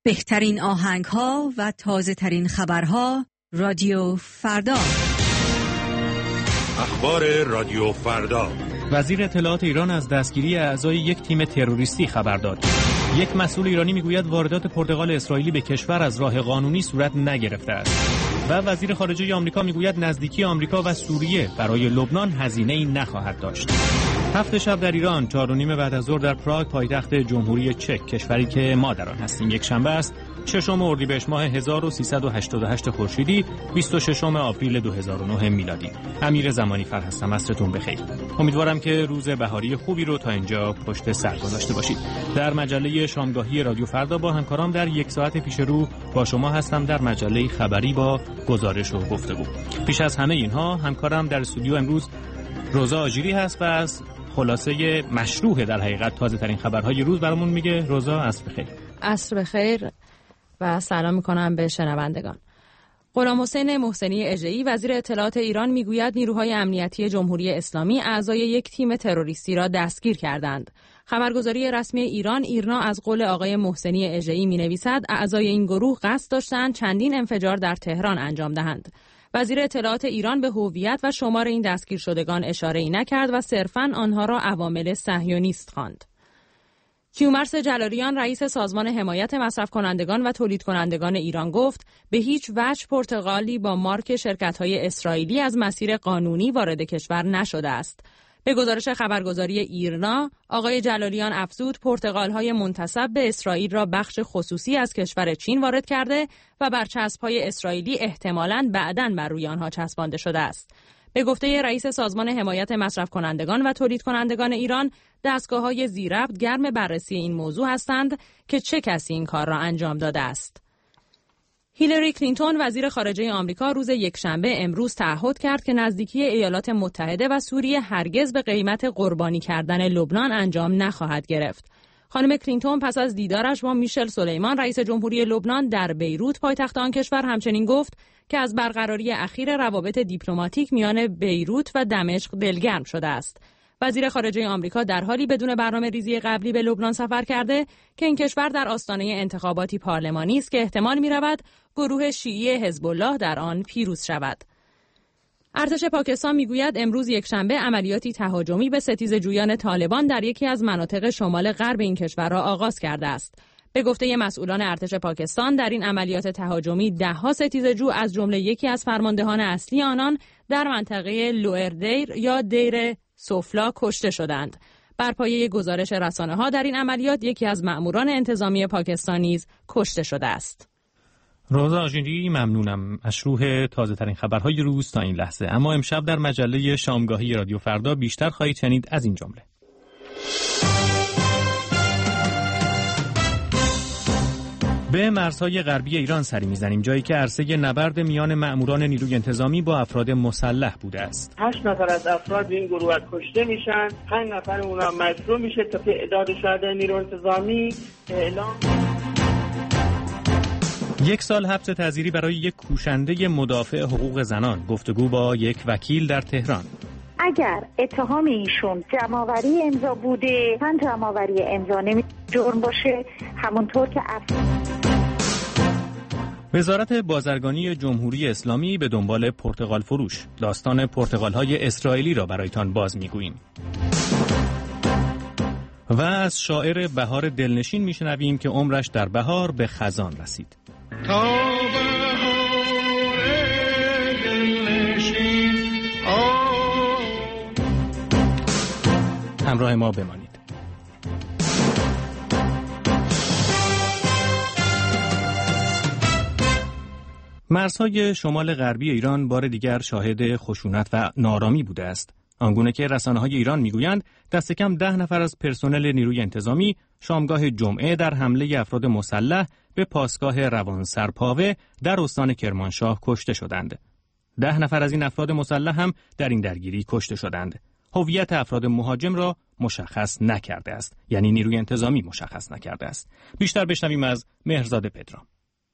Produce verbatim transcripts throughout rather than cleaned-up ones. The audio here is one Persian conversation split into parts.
بهترین آهنگ‌ها و تازه‌ترین خبرها رادیو فردا. اخبار رادیو فردا. وزیر اطلاعات ایران از دستگیری اعضای یک تیم تروریستی خبر داد. یک مسئول ایرانی میگوید واردات پرتقال اسرائیلی به کشور از راه قانونی صورت نگرفته است. و وزیر خارجه آمریکا میگوید نزدیکی آمریکا و سوریه برای لبنان هزینه‌ای نخواهد داشت. هفت شب در ایران، چهار و نیم بعد از ظهر در پراگ پایتخت جمهوری چک، کشوری که ما در آن هستیم، یک شنبه است، ششم اردیبهشت ماه هزار و سیصد و هشتاد و هشت خورشیدی، بیست و ششم آوریل دو هزار و نه میلادی. امیر زمانی فر هستم، عصرتون بخیر. امیدوارم که روز بهاری خوبی رو تا اینجا پشت سر گذاشته باشید. در مجله شامگاهی رادیو فردا با همکارام در یک ساعت پیش رو با شما هستم در مجله خبری با گزارش و گفتگو. پیش از همه اینها همکارم در استودیو امروز روزا آجیری هست و از خلاصه مشروع در حقیقت تازه ترین خبرهای روز برامون میگه. روزا، عصر بخیر. عصر بخیر و سلام میکنم به شنوندگان. غلام حسین محسنی اژه‌ای وزیر اطلاعات ایران میگوید نیروهای امنیتی جمهوری اسلامی اعضای یک تیم تروریستی را دستگیر کردند. خبرگزاری رسمی ایران ایرنا از قول آقای محسنی اژه‌ای مینویسد اعضای این گروه قصد داشتند چندین انفجار در تهران انجام دهند. وزیر اطلاعات ایران به هویت و شمار این دستگیر شدگان اشاره‌ای نکرد و صرفاً آنها را عوامل صهیونیست خواند. کیومرث جلالیان رئیس سازمان حمایت مصرف کنندگان و تولید کنندگان ایران گفت به هیچ وجه پرتقالی با مارک شرکت‌های اسرائیلی از مسیر قانونی وارد کشور نشده است. به گزارش خبرگزاری ایرنا، آقای جلالیان افزود پرتقال‌های منتسب به اسرائیل را بخش خصوصی از کشور چین وارد کرده و برچسب‌های اسرائیلی احتمالاً بعداً بر روی آنها چسبانده شده است. به گفته رئیس سازمان حمایت مصرف کنندگان و تولید کنندگان ایران، دستگاه‌های ذی‌ربط گرم بررسی این موضوع هستند که چه کسی این کار را انجام داده است. هیلاری کلینتون وزیر خارجه آمریکا روز یکشنبه امروز تعهد کرد که نزدیکی ایالات متحده و سوریه هرگز به قیمت قربانی کردن لبنان انجام نخواهد گرفت. خانم کلینتون پس از دیدارش با میشل سلیمان رئیس جمهوری لبنان در بیروت پایتخت آن کشور همچنین گفت که از برقراری اخیر روابط دیپلماتیک میان بیروت و دمشق دلگرم شده است. وزیر خارجه آمریکا در حالی بدون برنامه ریزی قبلی به لبنان سفر کرده که این کشور در آستانه انتخاباتی پارلمانی است که احتمال می‌رود گروه شیعی حزب الله در آن پیروز شود. ارتش پاکستان میگوید امروز یکشنبه عملیاتی تهاجمی به ستیزجویان طالبان در یکی از مناطق شمال غرب این کشور را آغاز کرده است. به گفته مسئولان ارتش پاکستان در این عملیات تهاجمی ده‌ها ستیزجو از جمله یکی از فرماندهان اصلی آنان در منطقه لوئردیر یا دیر سوفلا کشته شدند. بر پایه گزارش رسانه‌ها در این عملیات یکی از مأموران انتظامی پاکستان نیز کشته شده است. روزا آژیری، ممنونم. مشروع تازه ترین خبرهای روز تا این لحظه. اما امشب در مجله شامگاهی رادیو فردا بیشتر خواهید شنید از این جمله: به مرزهای غربی ایران سری میزنیم، جایی که عرصه نبرد میان مأموران نیروی انتظامی با افراد مسلح بوده است. هشت نفر از افراد این گروه کشته میشن، پنج نفر اونا مجروح میشه تا تعداد شهدای نیروی انتظامی اعلام. یک سال حبس تعزیری برای یک کوشنده مدافع حقوق زنان. گفتگو با یک وکیل در تهران. اگر اتهام ایشون جمع‌آوری امضا بوده، من جمع‌آوری امضا نمی جرم باشه، همونطور که افراد. وزارت بازرگانی جمهوری اسلامی به دنبال پرتقال فروش. داستان پرتقال‌های اسرائیلی را برایتان باز می‌گوییم. و از شاعر بهار دلنشین میشنویم که عمرش در بهار به خزان رسید. تا بهار دلنشین همراه ما بمانید. مرزهای شمال غربی ایران بار دیگر شاهد خشونت و نارامی بوده است. آنگونه که رسانه‌های ایران میگویند دست کم ده نفر از پرسنل نیروی انتظامی شامگاه جمعه در حمله افراد مسلح به پاسگاه روانسرپاوه در استان کرمانشاه کشته شدند. ده نفر از این افراد مسلح هم در این درگیری کشته شدند. هویت افراد مهاجم را مشخص نکرده است، یعنی نیروی انتظامی مشخص نکرده است. بیشتر بشنویم از مهرزاد پدرام.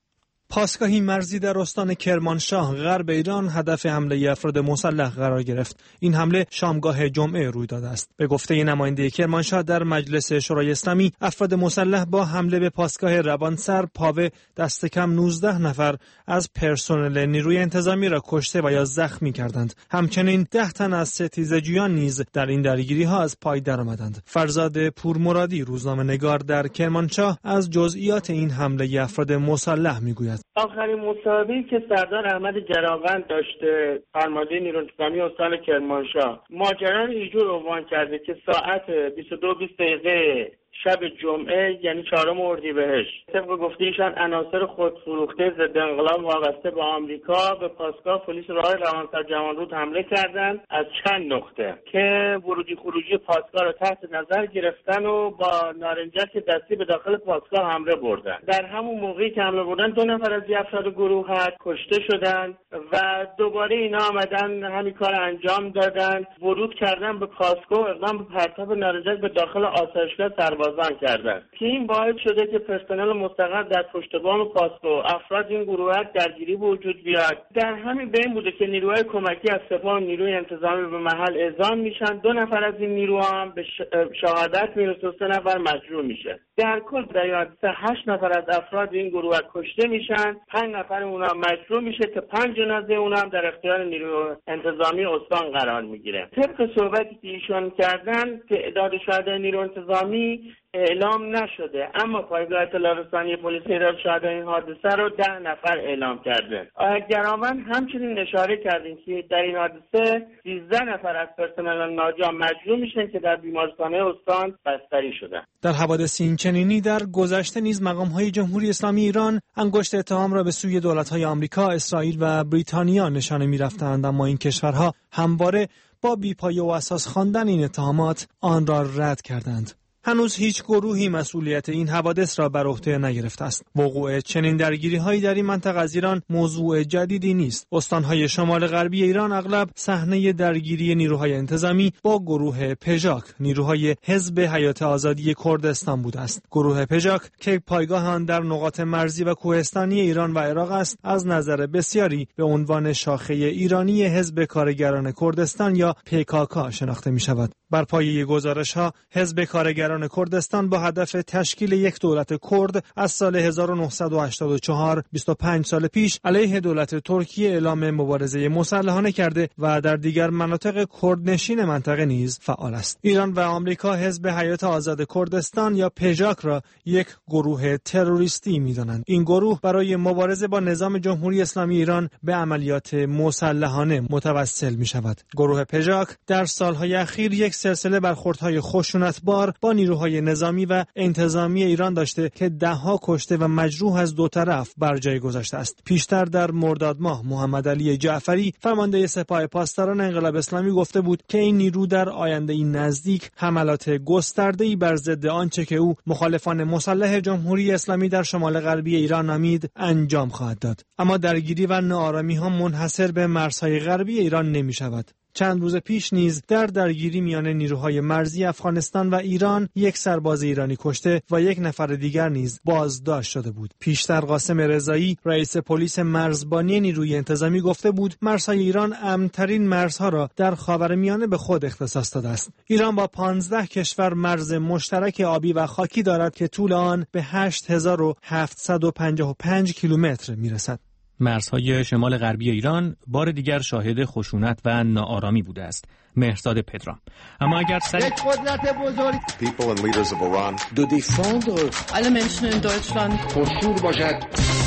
پاسگاهی مرزی در استان کرمانشاه غرب ایران هدف حمله افراد مسلح قرار گرفت. این حمله شامگاه جمعه روی داده است. به گفته نماینده کرمانشاه در مجلس شورای اسلامی، افراد مسلح با حمله به پاسگاه روانسر پاوه دست کم نوزده نفر از پرسنل نیروی انتظامی را کشته و یا زخمی کردند. همچنین ده تن از ستیزجویان نیز در این درگیری ها از پای درآمدند. فرزاد پورمرادی، روزنامه‌نگار در کرمانشاه، از جزئیات این حمله افراد مسلح میگوید. آخرین مصاحبه‌ای که سردار احمد جراوند داشته، فرمانده نیروی انتظامی استان کرمانشاه، ماجرا اینجور عنوان کرده که ساعت بیست و دو و بیست دقیقه شب جمعه یعنی چهارم اردیبهشت، طبق گفته ایشان عناصر خودفروخته ضد انقلاب وابسته به آمریکا به پاسگاه پلیس راه روانسر جوانرود حمله کردند از چند نقطه که ورودی خروجی پاسگاه را تحت نظر گرفتن و با نارنجک دستی به داخل پاسگاه حمله بردند. در همون موقعی که حمله بردن دو نفر از افراد گروه کشته شدند و دوباره اینا آمدن همین کار انجام دادند، ورود کردن به پاسگاه، اقدام به پرتاب نارنجک به داخل آسایشگاه سرباز کردن که این باعث شده که پرسنل مستقر در پشت بام پاسگاه افراد این گروه درگیری به وجود بیاد. در همین بین بوده که نیروهای کمکی از سپاه و نیروی انتظامی به محل اعزام میشن. دو نفر از این نیروها هم به شهادت میرسه و سه نفر مجروح میشه. در کل در این حادثه هشت نفر از افراد این گروه کشته میشن، پنج نفر اونها مجروح میشه که پنج جنازه اونها هم در اختیار نیروی انتظامی استان قرار میگیره. طبق صحبتی که ایشون کردن تعداد شهدای نیروی انتظامی اعلام نشده، اما پایگاه اطلاع رسانی پلیس تعداد شهدای این حادثه رو ده نفر اعلام کرده. گراوند همچنین اشاره کردیم که در این حادثه سیزده نفر از پرسنل ناجا مجروح میشن که در بیمارستانه استان بستری شدن. در حوادث این چنینی در گذشته نیز مقام‌های جمهوری اسلامی ایران انگشت اتهام را به سوی دولت‌های آمریکا، اسرائیل و بریتانیا نشانه می‌رفتند، اما این کشورها همواره با بی‌پایه و اساس خواندن این اتهامات آن را رد کردند. هنوز هیچ گروهی مسئولیت این حوادث را بر عهده نگرفته است. وقوع چنین درگیری‌هایی در این منطقه از ایران موضوع جدیدی نیست. استان‌های شمال غربی ایران اغلب صحنه درگیری نیروهای انتظامی با گروه پژاک، نیروهای حزب حیات آزادی کردستان بوده است. گروه پژاک که پایگاه آن در نقاط مرزی و کوهستانی ایران و عراق است، از نظر بسیاری به عنوان شاخه ایرانی حزب کارگران کردستان یا پی کا کا شناخته می‌شود. بر پایه گزارش‌ها، حزب کارگران کردستان با هدف تشکیل یک دولت کرد از سال هزار و نهصد و هشتاد و چهار، بیست و پنج سال پیش، علیه دولت ترکیه اعلام مبارزه مسلحانه کرده و در دیگر مناطق کردنشین منطقه نیز فعال است. ایران و آمریکا حزب حیات آزاد کردستان یا پژاک را یک گروه تروریستی می‌دانند. این گروه برای مبارزه با نظام جمهوری اسلامی ایران به عملیات مسلحانه متوسل می‌شود. گروه پژاک در سال‌های اخیر یک سلسله برخوردهای خشونتبار با نیروهای نظامی و انتظامی ایران داشته که دهها کشته و مجروح از دو طرف بر جای گذاشته است. پیشتر در مرداد ماه محمد علی جعفری، فرمانده سپاه پاسداران انقلاب اسلامی، گفته بود که این نیرو در آینده نزدیک حملات گسترده‌ای بر ضد آنچه که او مخالفان مسلح جمهوری اسلامی در شمال غربی ایران نامید انجام خواهد داد. اما درگیری و ناآرامی‌ها منحصر به مرزهای غربی ایران نمی‌شود. چند روز پیش نیز در درگیری میان نیروهای مرزی افغانستان و ایران یک سرباز ایرانی کشته و یک نفر دیگر نیز بازداشت شده بود. پیشتر قاسم رضایی، رئیس پلیس مرزبانی نیروی انتظامی، گفته بود مرزهای ایران امن‌ترین مرزها را در خاورمیانه به خود اختصاص داده است. ایران با پانزده کشور مرز مشترک آبی و خاکی دارد که طول آن به هشت هزار و هفتصد و پنجاه و پنج کیلومتر میرسد. مرزهای شمال غربی ایران بار دیگر شاهد خشونت و ناآرامی بوده است. مهرزاد پدرام. اما اگر سر یک قدرت بزرگ people and leaders of Iran de défendre alle Menschen in Deutschland پرشور باشد.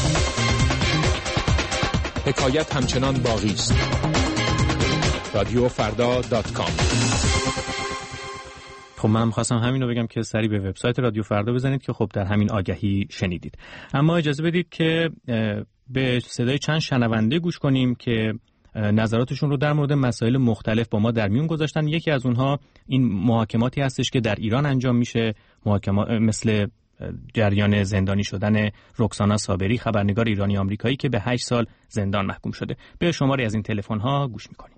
حکایت همچنان باقی است. رادیو فردا دات کام. خب من خواستم همین رو بگم که سری به وبسایت رادیو فردا بزنید که خب در همین آگهی شنیدید. اما اجازه بدید که به صدای چند شنونده گوش کنیم که نظراتشون رو در مورد مسائل مختلف با ما در میون گذاشتن. یکی از اونها این محاکماتی هستش که در ایران انجام میشه، محاکمات مثل جریان زندانی شدن رکسانا صابری، خبرنگار ایرانی آمریکایی که به هشت سال زندان محکوم شده. به شماری از این تلفن ها گوش میکنیم.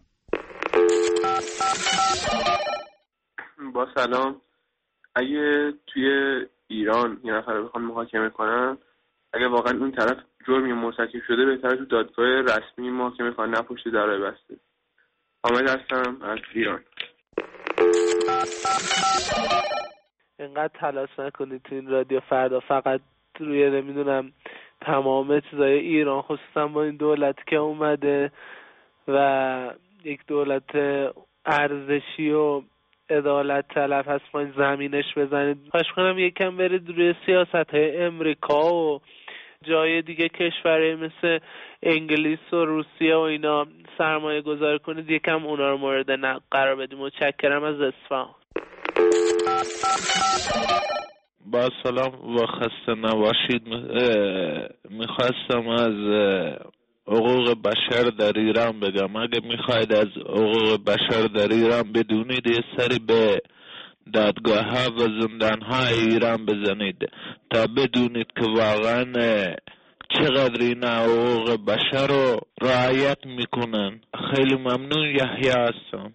با سلام. اگه توی ایران یه نفر رو بخوان محاکمه کنن، اگه واقعا اون طرف جرمی مرتکب شده بهتره تو دادگاه رسمی محاکمه کنن، نه پشت درهای بسته. حامد هستم از ایران. اینقدر تلاش نکنید تو این رادیو فردا فقط روی نمیدونم تمام چیزای ایران، خصوصا با این دولت که اومده و یک دولت ارزشی و عدالت طلب هست، ما زمینش بزنید. خواهش کنم یکم برید روی سیاست های امریکا و جای دیگه کشورهای مثل انگلیس و روسیه و اینا سرمایه گذاری کنید، یکم اونا رو مورد نقد قرار بدید. متشکرم از اصفهان. با سلام و خسته نباشید. میخواستم از حقوق بشر در ایران بگم. اگه میخواید از حقوق بشر در ایران بدونید، یه سری به دادگاه ها و زندان ها ایران بزنید تا بدونید که واقعا چقدر این حقوق بشر رو رعایت میکنن. خیلی ممنون. یحیی هستم.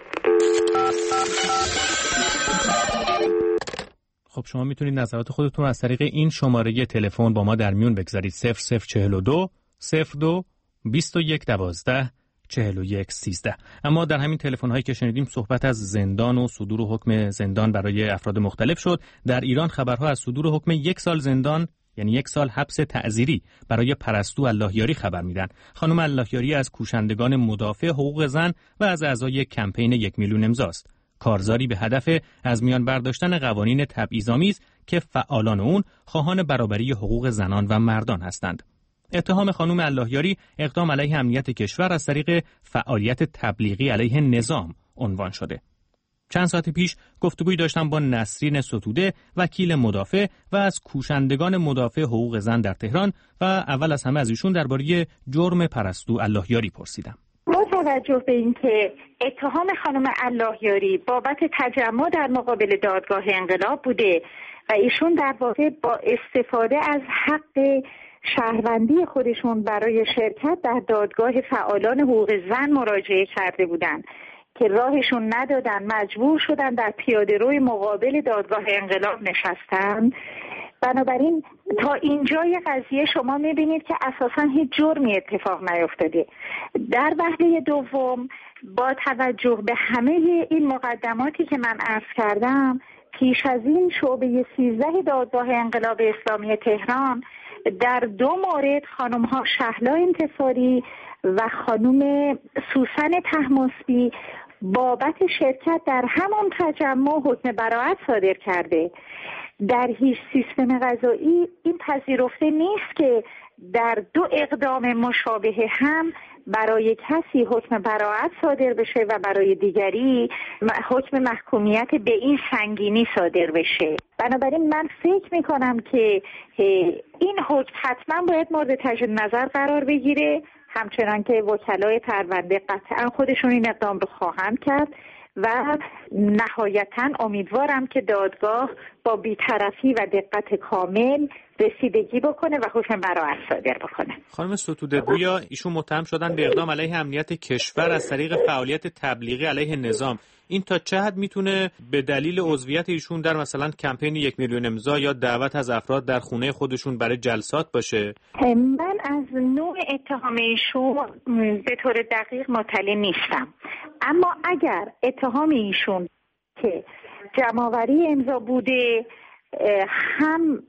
خب شما میتونید نظرات خودتون از طریق این شماره تلفن با ما در میون بگذارید. صفر صفر چهل و دو صفر دو بیست و یک دوازده چهل و یک سیزده. اما در همین تلفن هایی که شنیدیم صحبت از زندان و صدور حکم زندان برای افراد مختلف شد. در ایران خبرها از صدور حکم یک سال زندان، یعنی یک سال حبس تعزیری برای پرستو اللهیاری خبر میدن. خانم اللهیاری از کوشندگان مدافع حقوق زن و از اعضای کمپین یک میلیون امضاست. کارزاری به هدف از میان برداشتن قوانین تبعیض‌آمیز که فعالان اون خواهان برابری حقوق زنان و مردان هستند. اتهام خانم اللهیاری اقدام علیه امنیت کشور از طریق فعالیت تبلیغی علیه نظام عنوان شده. چند ساعت پیش گفتگویی داشتم با نسرین ستوده، وکیل مدافع و از کوشندگان مدافع حقوق زن در تهران، و اول از همه از ایشون درباره جرم پرستو اللهیاری پرسیدم. با توجه به اینکه اتهام خانم اللهیاری بابت تجمع در مقابل دادگاه انقلاب بوده و ایشون در واقع با استفاده از حق شهروندی خودشون برای شرکت در دادگاه فعالان حقوق زن مراجعه کرده بودند که راهشون ندادن، مجبور شدن در پیاده‌روی مقابل دادگاه انقلاب نشستن. بنابراین تا اینجای قضیه شما میبینید که اساساً هیچ جرمی اتفاق نیفتاده. در وهله دوم با توجه به همه این مقدماتی که من عرض کردم، پیش از این شعبه سیزده دادگاه انقلاب اسلامی تهران در دو مورد خانم ها شهلا انتصاری و خانم سوسن طهماسبی بابت شرکت در همان تجمع حکم براءت صادر کرده. در هیچ سیستم قضایی این پذیرفته نیست که در دو اقدام مشابه هم برای کسی حکم براءت صادر بشه و برای دیگری حکم محکومیت به این سنگینی صادر بشه. بنابراین من فکر میکنم که این حکم حتما باید مورد تجدید نظر قرار بگیره، همچنان که وکلای پرونده قطعا خودشون این اقدام رو خواهند کرد و نهایتاً امیدوارم که دادگاه با بی‌طرفی و دقت کامل رسیدگی بکنه و حکم براءت صادر بکنه. خانم ستوده، گویا ایشون متهم شدن به اقدام علیه امنیت کشور از طریق فعالیت تبلیغی علیه نظام. این تا چه حد میتونه به دلیل عضویت ایشون در مثلا کمپین یک میلیون امضا یا دعوت از افراد در خونه خودشون برای جلسات باشه؟ من از نوع اتهام ایشون به طور دقیق مطلع نیستم، اما اگر اتهام ایشون که جمع‌آوری امضا بوده، هم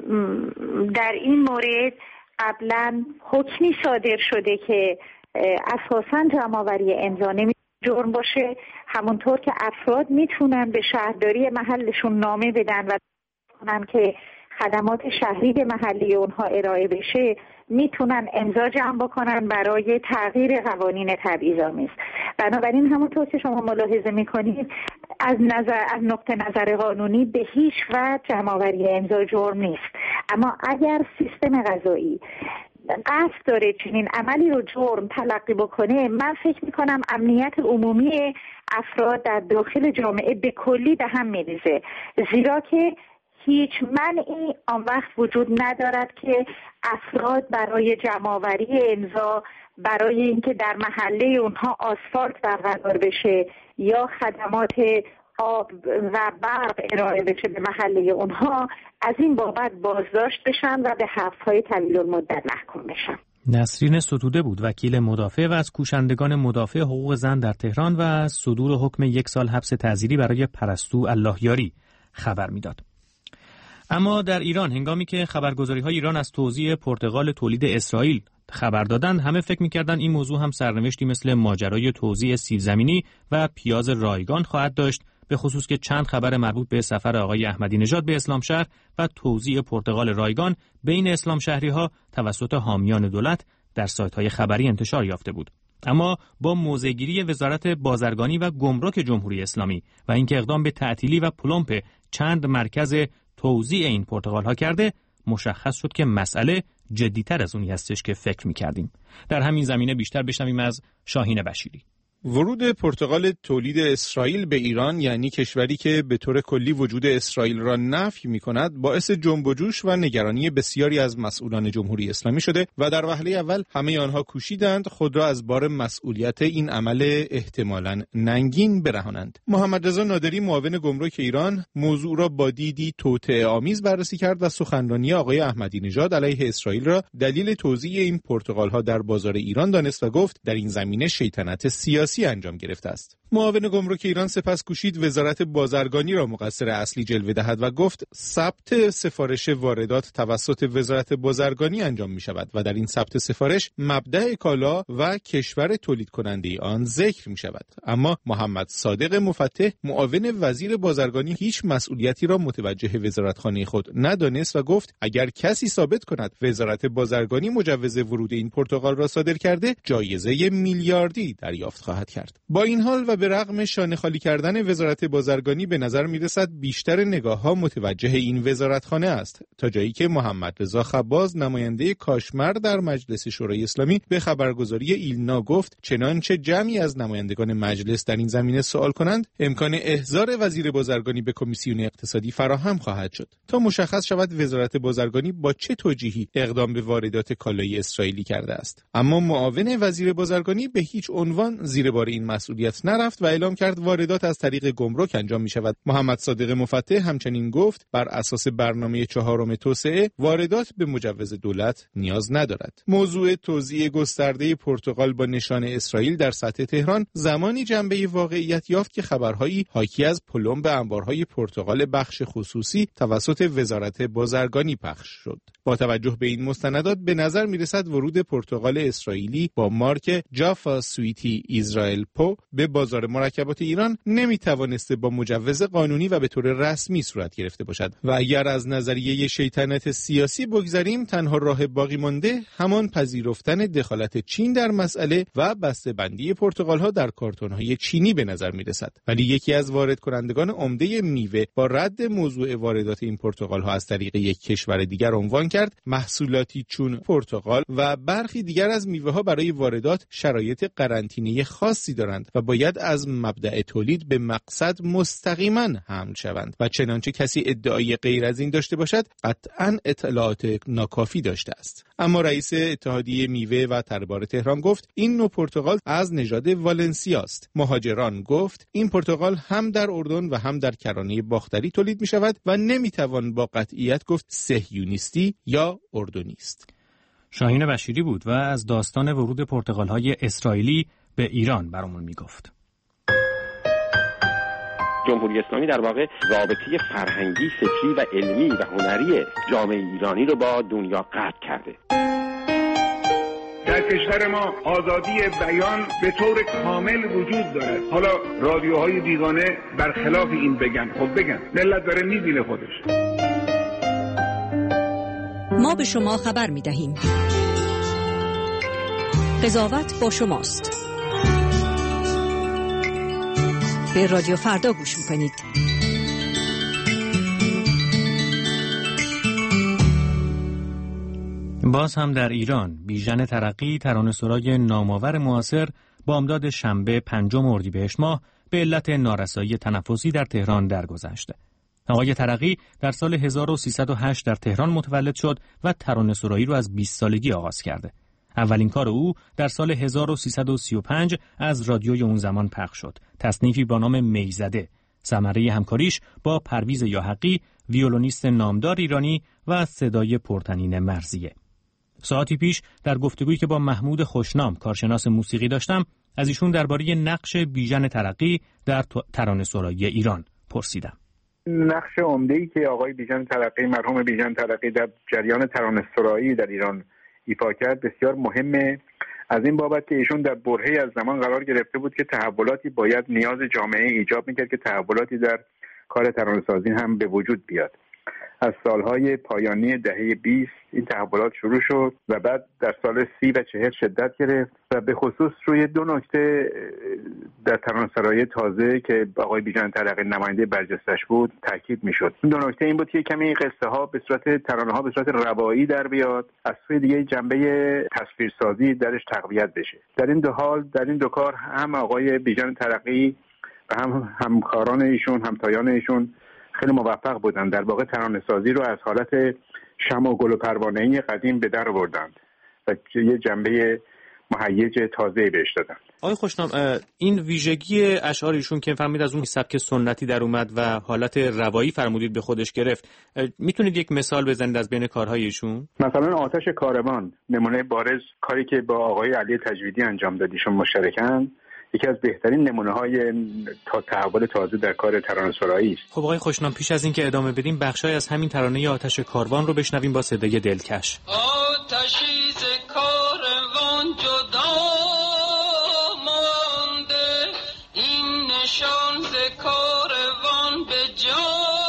در این مورد قبلا حکمی صادر شده که اساساً جمع‌آوری امضا نمی جرم باشه، همونطور که افراد میتونن به شهرداری محلشون نامه بدن و کنن که خدمات شهری به محلی اونها ارائه بشه، میتونن امضا جمع بکنن برای تغییر قوانین تبعیض‌آمیز. بنابراین همونطور که شما ملاحظه میکنید از نظر از نقطه نظر قانونی به هیچ وجه جمع‌آوری امضا جرم نیست، اما اگر سیستم قضایی قصد داره چنین عملی رو جرم تلقی بکنه، من فکر میکنم امنیت عمومی افراد در داخل جامعه به کلی به هم میریزه، زیرا که هیچ منعی آن وقت وجود ندارد که افراد برای جمع‌آوری امضا، برای اینکه در محله اونها آسفالت برقرار بشه یا خدمات آب و برق ارائه بشه به محله اونها، از این بابت بازداشت بشن و به حبس‌های طویل المدت محکوم بشن. نسرین ستوده بود وکیل مدافع و از کوشندگان مدافع حقوق زن در تهران و از صدور حکم یک سال حبس تعزیری برای پرستو اللهیاری خبر میداد. اما در ایران هنگامی که خبرگزاری‌های ایران از توزیع پرتقال تولید اسرائیل خبر دادند، همه فکر می‌کردند این موضوع هم سرنوشتی مثل ماجرای توزیع سیب زمینی و پیاز رایگان خواهد داشت، به خصوص که چند خبر مربوط به سفر آقای احمدی نژاد به اسلامشهر و توزیع پرتقال رایگان بین اسلام شهری‌ها توسط حامیان دولت در سایت‌های خبری انتشار یافته بود. اما با موضع‌گیری وزارت بازرگانی و گمرک جمهوری اسلامی و اینکه اقدام به تعطیلی و پلمپ چند مرکز توزیع این پرتقال‌ها کرده، مشخص شد که مسئله جدی‌تر از اونی هستش که فکر می‌کردیم. در همین زمینه بیشتر بشنویم از شاهین بشیری. ورود پرتقال تولید اسرائیل به ایران، یعنی کشوری که به طور کلی وجود اسرائیل را نفی می‌کند، باعث جنب و جوش و نگرانی بسیاری از مسئولان جمهوری اسلامی شده و در وهله اول همه آنها کوشیدند خود را از بار مسئولیت این عمل احتمالاً ننگین برهانند. محمد رضا نادری معاون گمرک ایران موضوع را با دیدی توطئه‌آمیز بررسی کرد و سخنرانی آقای احمدی نژاد علیه اسرائیل را دلیل توزیع این پرتقال‌ها در بازار ایران دانست و گفت در این زمینه شیطنت سیاسی انجام گرفته است. معاون گمرک ایران سپس کوشید وزارت بازرگانی را مقصر اصلی جلوه دهد و گفت ثبت سفارش واردات توسط وزارت بازرگانی انجام می شود و در این ثبت سفارش مبدأ کالا و کشور تولید کننده آن ذکر می شود. اما محمد صادق مفتح معاون وزیر بازرگانی هیچ مسئولیتی را متوجه وزارتخانه خود ندانست و گفت اگر کسی ثابت کند وزارت بازرگانی مجوز ورود این پرتقال را صادر کرده، جایزه میلیاردی دریافت خواهد کرد. با این حال و به رغم شانه خالی کردن وزارت بازرگانی، به نظر میرسد بیشتر نگاه‌ها متوجه این وزارتخانه است، تا جایی که محمد رضا خباز نماینده کاشمر در مجلس شورای اسلامی به خبرگزاری ایلنا گفت چنانچه جمعی از نمایندگان مجلس در این زمینه سوال کنند، امکان احضار وزیر بازرگانی به کمیسیون اقتصادی فراهم خواهد شد تا مشخص شود وزارت بازرگانی با چه توجیهی اقدام به واردات کالای اسرائیلی کرده است. اما معاون وزیر بازرگانی به هیچ عنوان زیر بار این مسئولیت نرفت و اعلام کرد واردات از طریق گمرک انجام می شود. محمد صادق مفتح همچنین گفت بر اساس برنامه چهارم توسعه واردات به مجوز دولت نیاز ندارد. موضوع توزیع گسترده پرتقال با نشان اسرائیل در سطح تهران زمانی جنبه واقعیت یافت که خبرهایی حاکی از پلمب انبارهای پرتقال بخش خصوصی توسط وزارت بازرگانی پخش شد. با توجه به این مستندات به نظر می رسد ورود پرتقال اسرائیلی با مارک جافا سویتی اسرائیل پو به بازار مرکبات ایران نمی توانسته با مجوز قانونی و به طور رسمی صورت گرفته باشد و اگر از نظریه شیطنت سیاسی بگذریم، تنها راه باقی مانده همان پذیرفتن دخالت چین در مسئله و بسته‌بندی پرتقال‌ها در کارتون‌های چینی به نظر می رسد. ولی یکی از وارد کنندگان عمده میوه با رد موضوع واردات این پرتقال‌ها از طریق یک کشور دیگر عنوان کرد محصولاتی چون پرتقال و برخی دیگر از میوه‌ها برای واردات شرایط قرنطینه خاصی دارند و باید از مبدأ تولید به مقصد مستقیما حمل شوند و چنانچه کسی ادعای غیر از این داشته باشد قطعاً اطلاعات ناکافی داشته است. اما رئیس اتحادیه میوه و تربار تهران گفت این نوع پرتقال از نژاد والنسیا است. مهاجران گفت این پرتقال هم در اردن و هم در کرانه باختری تولید می شود و نمی توان با قطعیت گفت صهیونیستی یا اردنی است. شاهین بشیری بود و از داستان ورود پرتقال‌های اسرائیلی به ایران برامون میگفت. جمهوری اسلامی در واقع رابطه فرهنگی، فکری و علمی و هنری جامعه ایرانی رو با دنیا قطع کرده. در کشور ما آزادی بیان به طور کامل وجود دارد. حالا رادیوهای بیگانه برخلاف این بگن، خب بگن، ملت داره میبینه خودش. ما به شما خبر میدهیم. قضاوت با شماست. به رادیو فردا گوش میکنید. باز هم در ایران بیژن ترقی ترانه‌سرای نامآور معاصر بامداد شنبه پنجم اردیبهشت ماه به علت نارسایی تنفسی در تهران درگذشت. آقای ترقی در سال هزار و سیصد و هشت در تهران متولد شد و ترانه‌سرایی را از بیست سالگی آغاز کرده. اولین کار او در سال هزار و سیصد و سی و پنج از رادیوی اون زمان پخش شد. تصنیفی با نام میزده. ثمره همکاریش با پرویز یاحقی، ویولونیست نامدار ایرانی و صدای پرطنین مرزیه. ساعتی پیش در گفتگویی که با محمود خوشنام کارشناس موسیقی داشتم، از ایشون درباره نقش بیژن ترقی در ترانه‌سرایی ایران پرسیدم. نقش عمده‌ای که آقای بیژن ترقی، مرحوم بیژن ترقی در جریان ترانه‌سرایی در ایران ایفا کرد بسیار مهمه، از این بابت که ایشون در برهه‌ای از زمان قرار گرفته بود که تحولاتی باید نیاز جامعه ایجاب می‌کرد که تحولاتی در کار ترانه‌سازی هم به وجود بیاد. از سالهای پایانی دهه بیست این تحولات شروع شد و بعد در سال سی و چهل شدت گرفت و به خصوص روی دو نکته در ترانه‌سرایی تازه که آقای بیژن ترقی نماینده برجستش بود تاکید میشد. این دو نکته این بود که کمی قصه ها به صورت ترانه ها به صورت روایی در بیاد، از سوی دیگه جنبه تصویرسازی درش تقویت بشه. در این دو حال در این دو کار هم آقای بیژن ترقی و هم همکاران ایشون، همتایان ایشون خیلی موفق بودن. در واقع ترانه‌سازی رو از حالت شمع و گل و پروانه‌ای قدیم به در آوردند و یه جنبه مهیج تازه‌ای بهش دادن. آقای خوشنام، این ویژگی اشعار ایشون که فهمید از اون سبک سنتی در اومد و حالت روایی فرمودید به خودش گرفت، میتونید یک مثال بزنید از بین کارهای ایشون؟ مثلا آتش کاروان نمونه بارز، کاری که با آقای علی تجویدی انجام داد، ایشون مشترکاً، یکی از بهترین نمونه‌های تا تحول تازه در کار ترانه‌سرایی است. خب آقای خوشنام، پیش از این که ادامه بدیم بخشای از همین ترانه آتش کاروان رو بشنویم با صدای دلکش. آتشی ز کاروان جدا مانده، این نشان ز کاروان به جا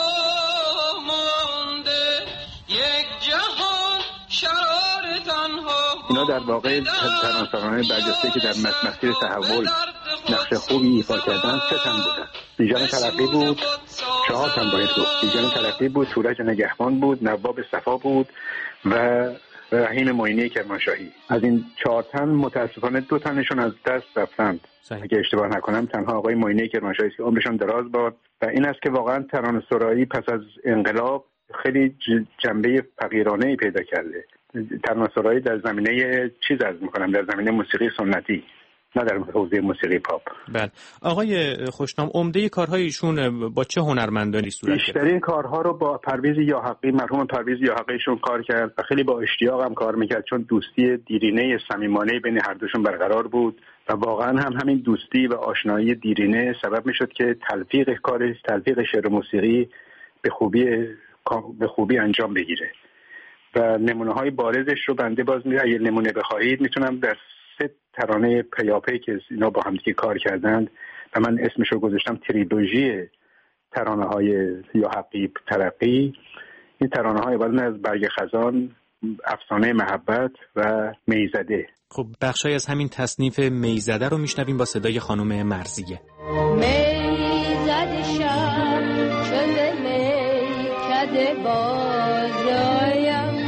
مانده، یک جهان شرار تنها. اینا در واقع ترانه‌سرایان برجسته که در مسیر تحول نقش خوبی ایفا کردن سه تن بودن. بیژن ترقی بود، چهار تن باید گفت. بیژن ترقی بود، تورج نگهبان بود، نواب صفا بود و رحیم معینی کرمانشاهی. از این چهار تن متاسفانه دو تنشون از دست رفتند. اگه اشتباه نکنم تنها آقای معینی کرمانشاهی که عمرشون دراز باد و این است که واقعا ترانه‌سرایی پس از انقلاب خیلی جنبه فقیرانه‌ای پیدا کرده. ترانه‌سرایی در زمینه چیز از می‌کنم در زمینه موسیقی سنتی، نه در حوزه موسیقی پاپ. بله. آقای خوشنام، عمده کارهای ایشون با چه هنرمندانی صورت گرفت؟ بیشترین کارها رو با پرویز یاحقی، مرحوم پرویز یاحقی ایشون کار کرد و خیلی با اشتیاق هم کار میکرد، چون دوستی دیرینه صمیمانه بین هر دوشون برقرار بود و واقعا هم همین دوستی و آشنایی دیرینه سبب میشد که تلفیق کارش، تلفیق شعر و موسیقی به خوبی به خوبی انجام بگیره. و نمونه‌های بارزش رو بنده باز می اگه نمونه بخواهید میتونم در سه ترانه پیاپی که اینا با هم دیگه کار کردند و من اسمش رو گذاشتم تریلوژی ترانه‌های یاحقی ترقی. این ترانه‌های اول از برگ خزان، افسانه محبت و میزده. خب بخشای از همین تصنیف میزده رو میشنویم با صدای خانم مرزیه. میزده شب شده میکده بازایم،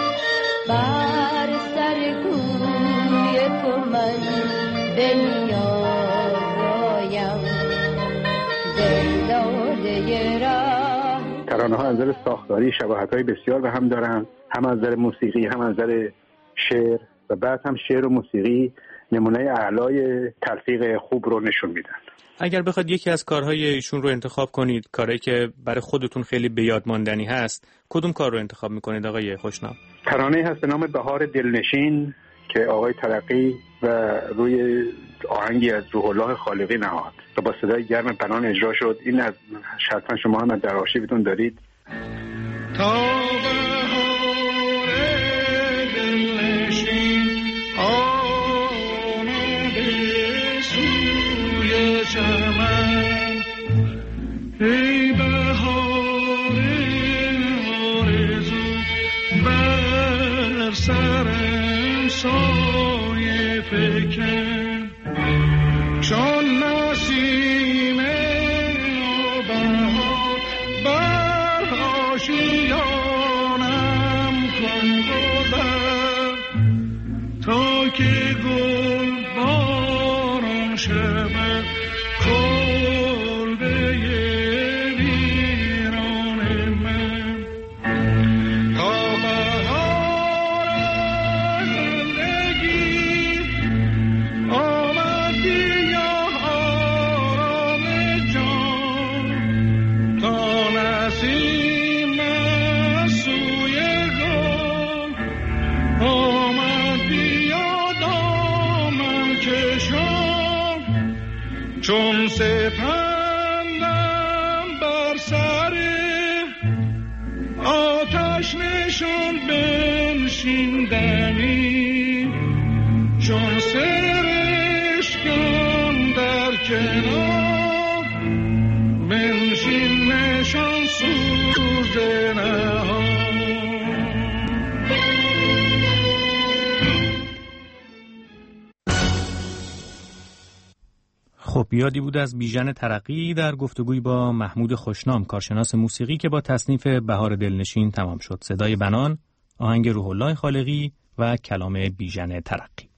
بر سر کوی تو من به نیازایم، دل داده راه. ترانه ها از نظر ساختاری شباهت های بسیار به هم دارن، هم از نظر موسیقی هم از نظر شعر و بعد هم شعر و موسیقی نمونه اعلای تلفیق خوب رو نشون میدن. اگر بخواد یکی از کارهای ایشون رو انتخاب کنید، کاری که برای خودتون خیلی به یاد ماندنی هست، کدوم کار رو انتخاب میکنید آقای خوشنام؟ ترانه هست به نام بهار دلنشین که آقای ترقی و روی آهنگی از روح الله خالقی نهاد و با صدای گرم پنان اجرا شد. این از حتما شما هم در آرشیوتون دارید. تا بهار دلنشین آمده سوی چمن، ای بهار آرزو بر سرم سایه فکن، چون نسیم بهار بر آشیانم کن گذر، تا که گل باران شود کلبه ویران من. تا بهار زندگی آمد یا آرام جان، چون سپندم بر سر آتش نشان بنشیندنی، چون سرشکم در کنار بنشین نشان سوز نهان. خب یادی بود از بیژن ترقی در گفتگوی با محمود خوشنام، کارشناس موسیقی که با تصنیف بهار دلنشین تمام شد. صدای بنان، آهنگ روح الله خالقی و کلام بیژن ترقی.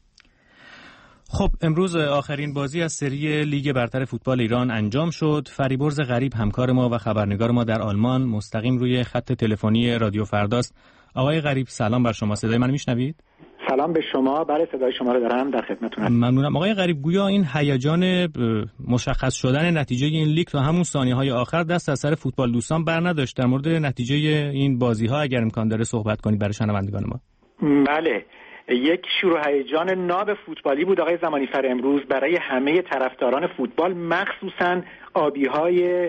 خب امروز آخرین بازی از سری لیگ برتر فوتبال ایران انجام شد. فریبرز غریب همکار ما و خبرنگار ما در آلمان مستقیم روی خط تلفنی رادیو فرداست. آقای غریب سلام بر شما، صدای من میشنوید؟ سلام به شما، برای صدای شما رو دارم، در خدمتتونم. ممنونم. آقای غریب، گویا این هیجان مشخص شدن نتیجه این لیگ تا همون ثانیه‌های آخر دست از سر فوتبال دوستان بر نداشت. در مورد نتیجه این بازی‌ها اگر امکان داره صحبت کنید برای شنوندگان ما. بله، یک شروع هیجان ناب فوتبالی بود آقای زمانیفر امروز برای همه طرفداران فوتبال، مخصوصاً آبی‌های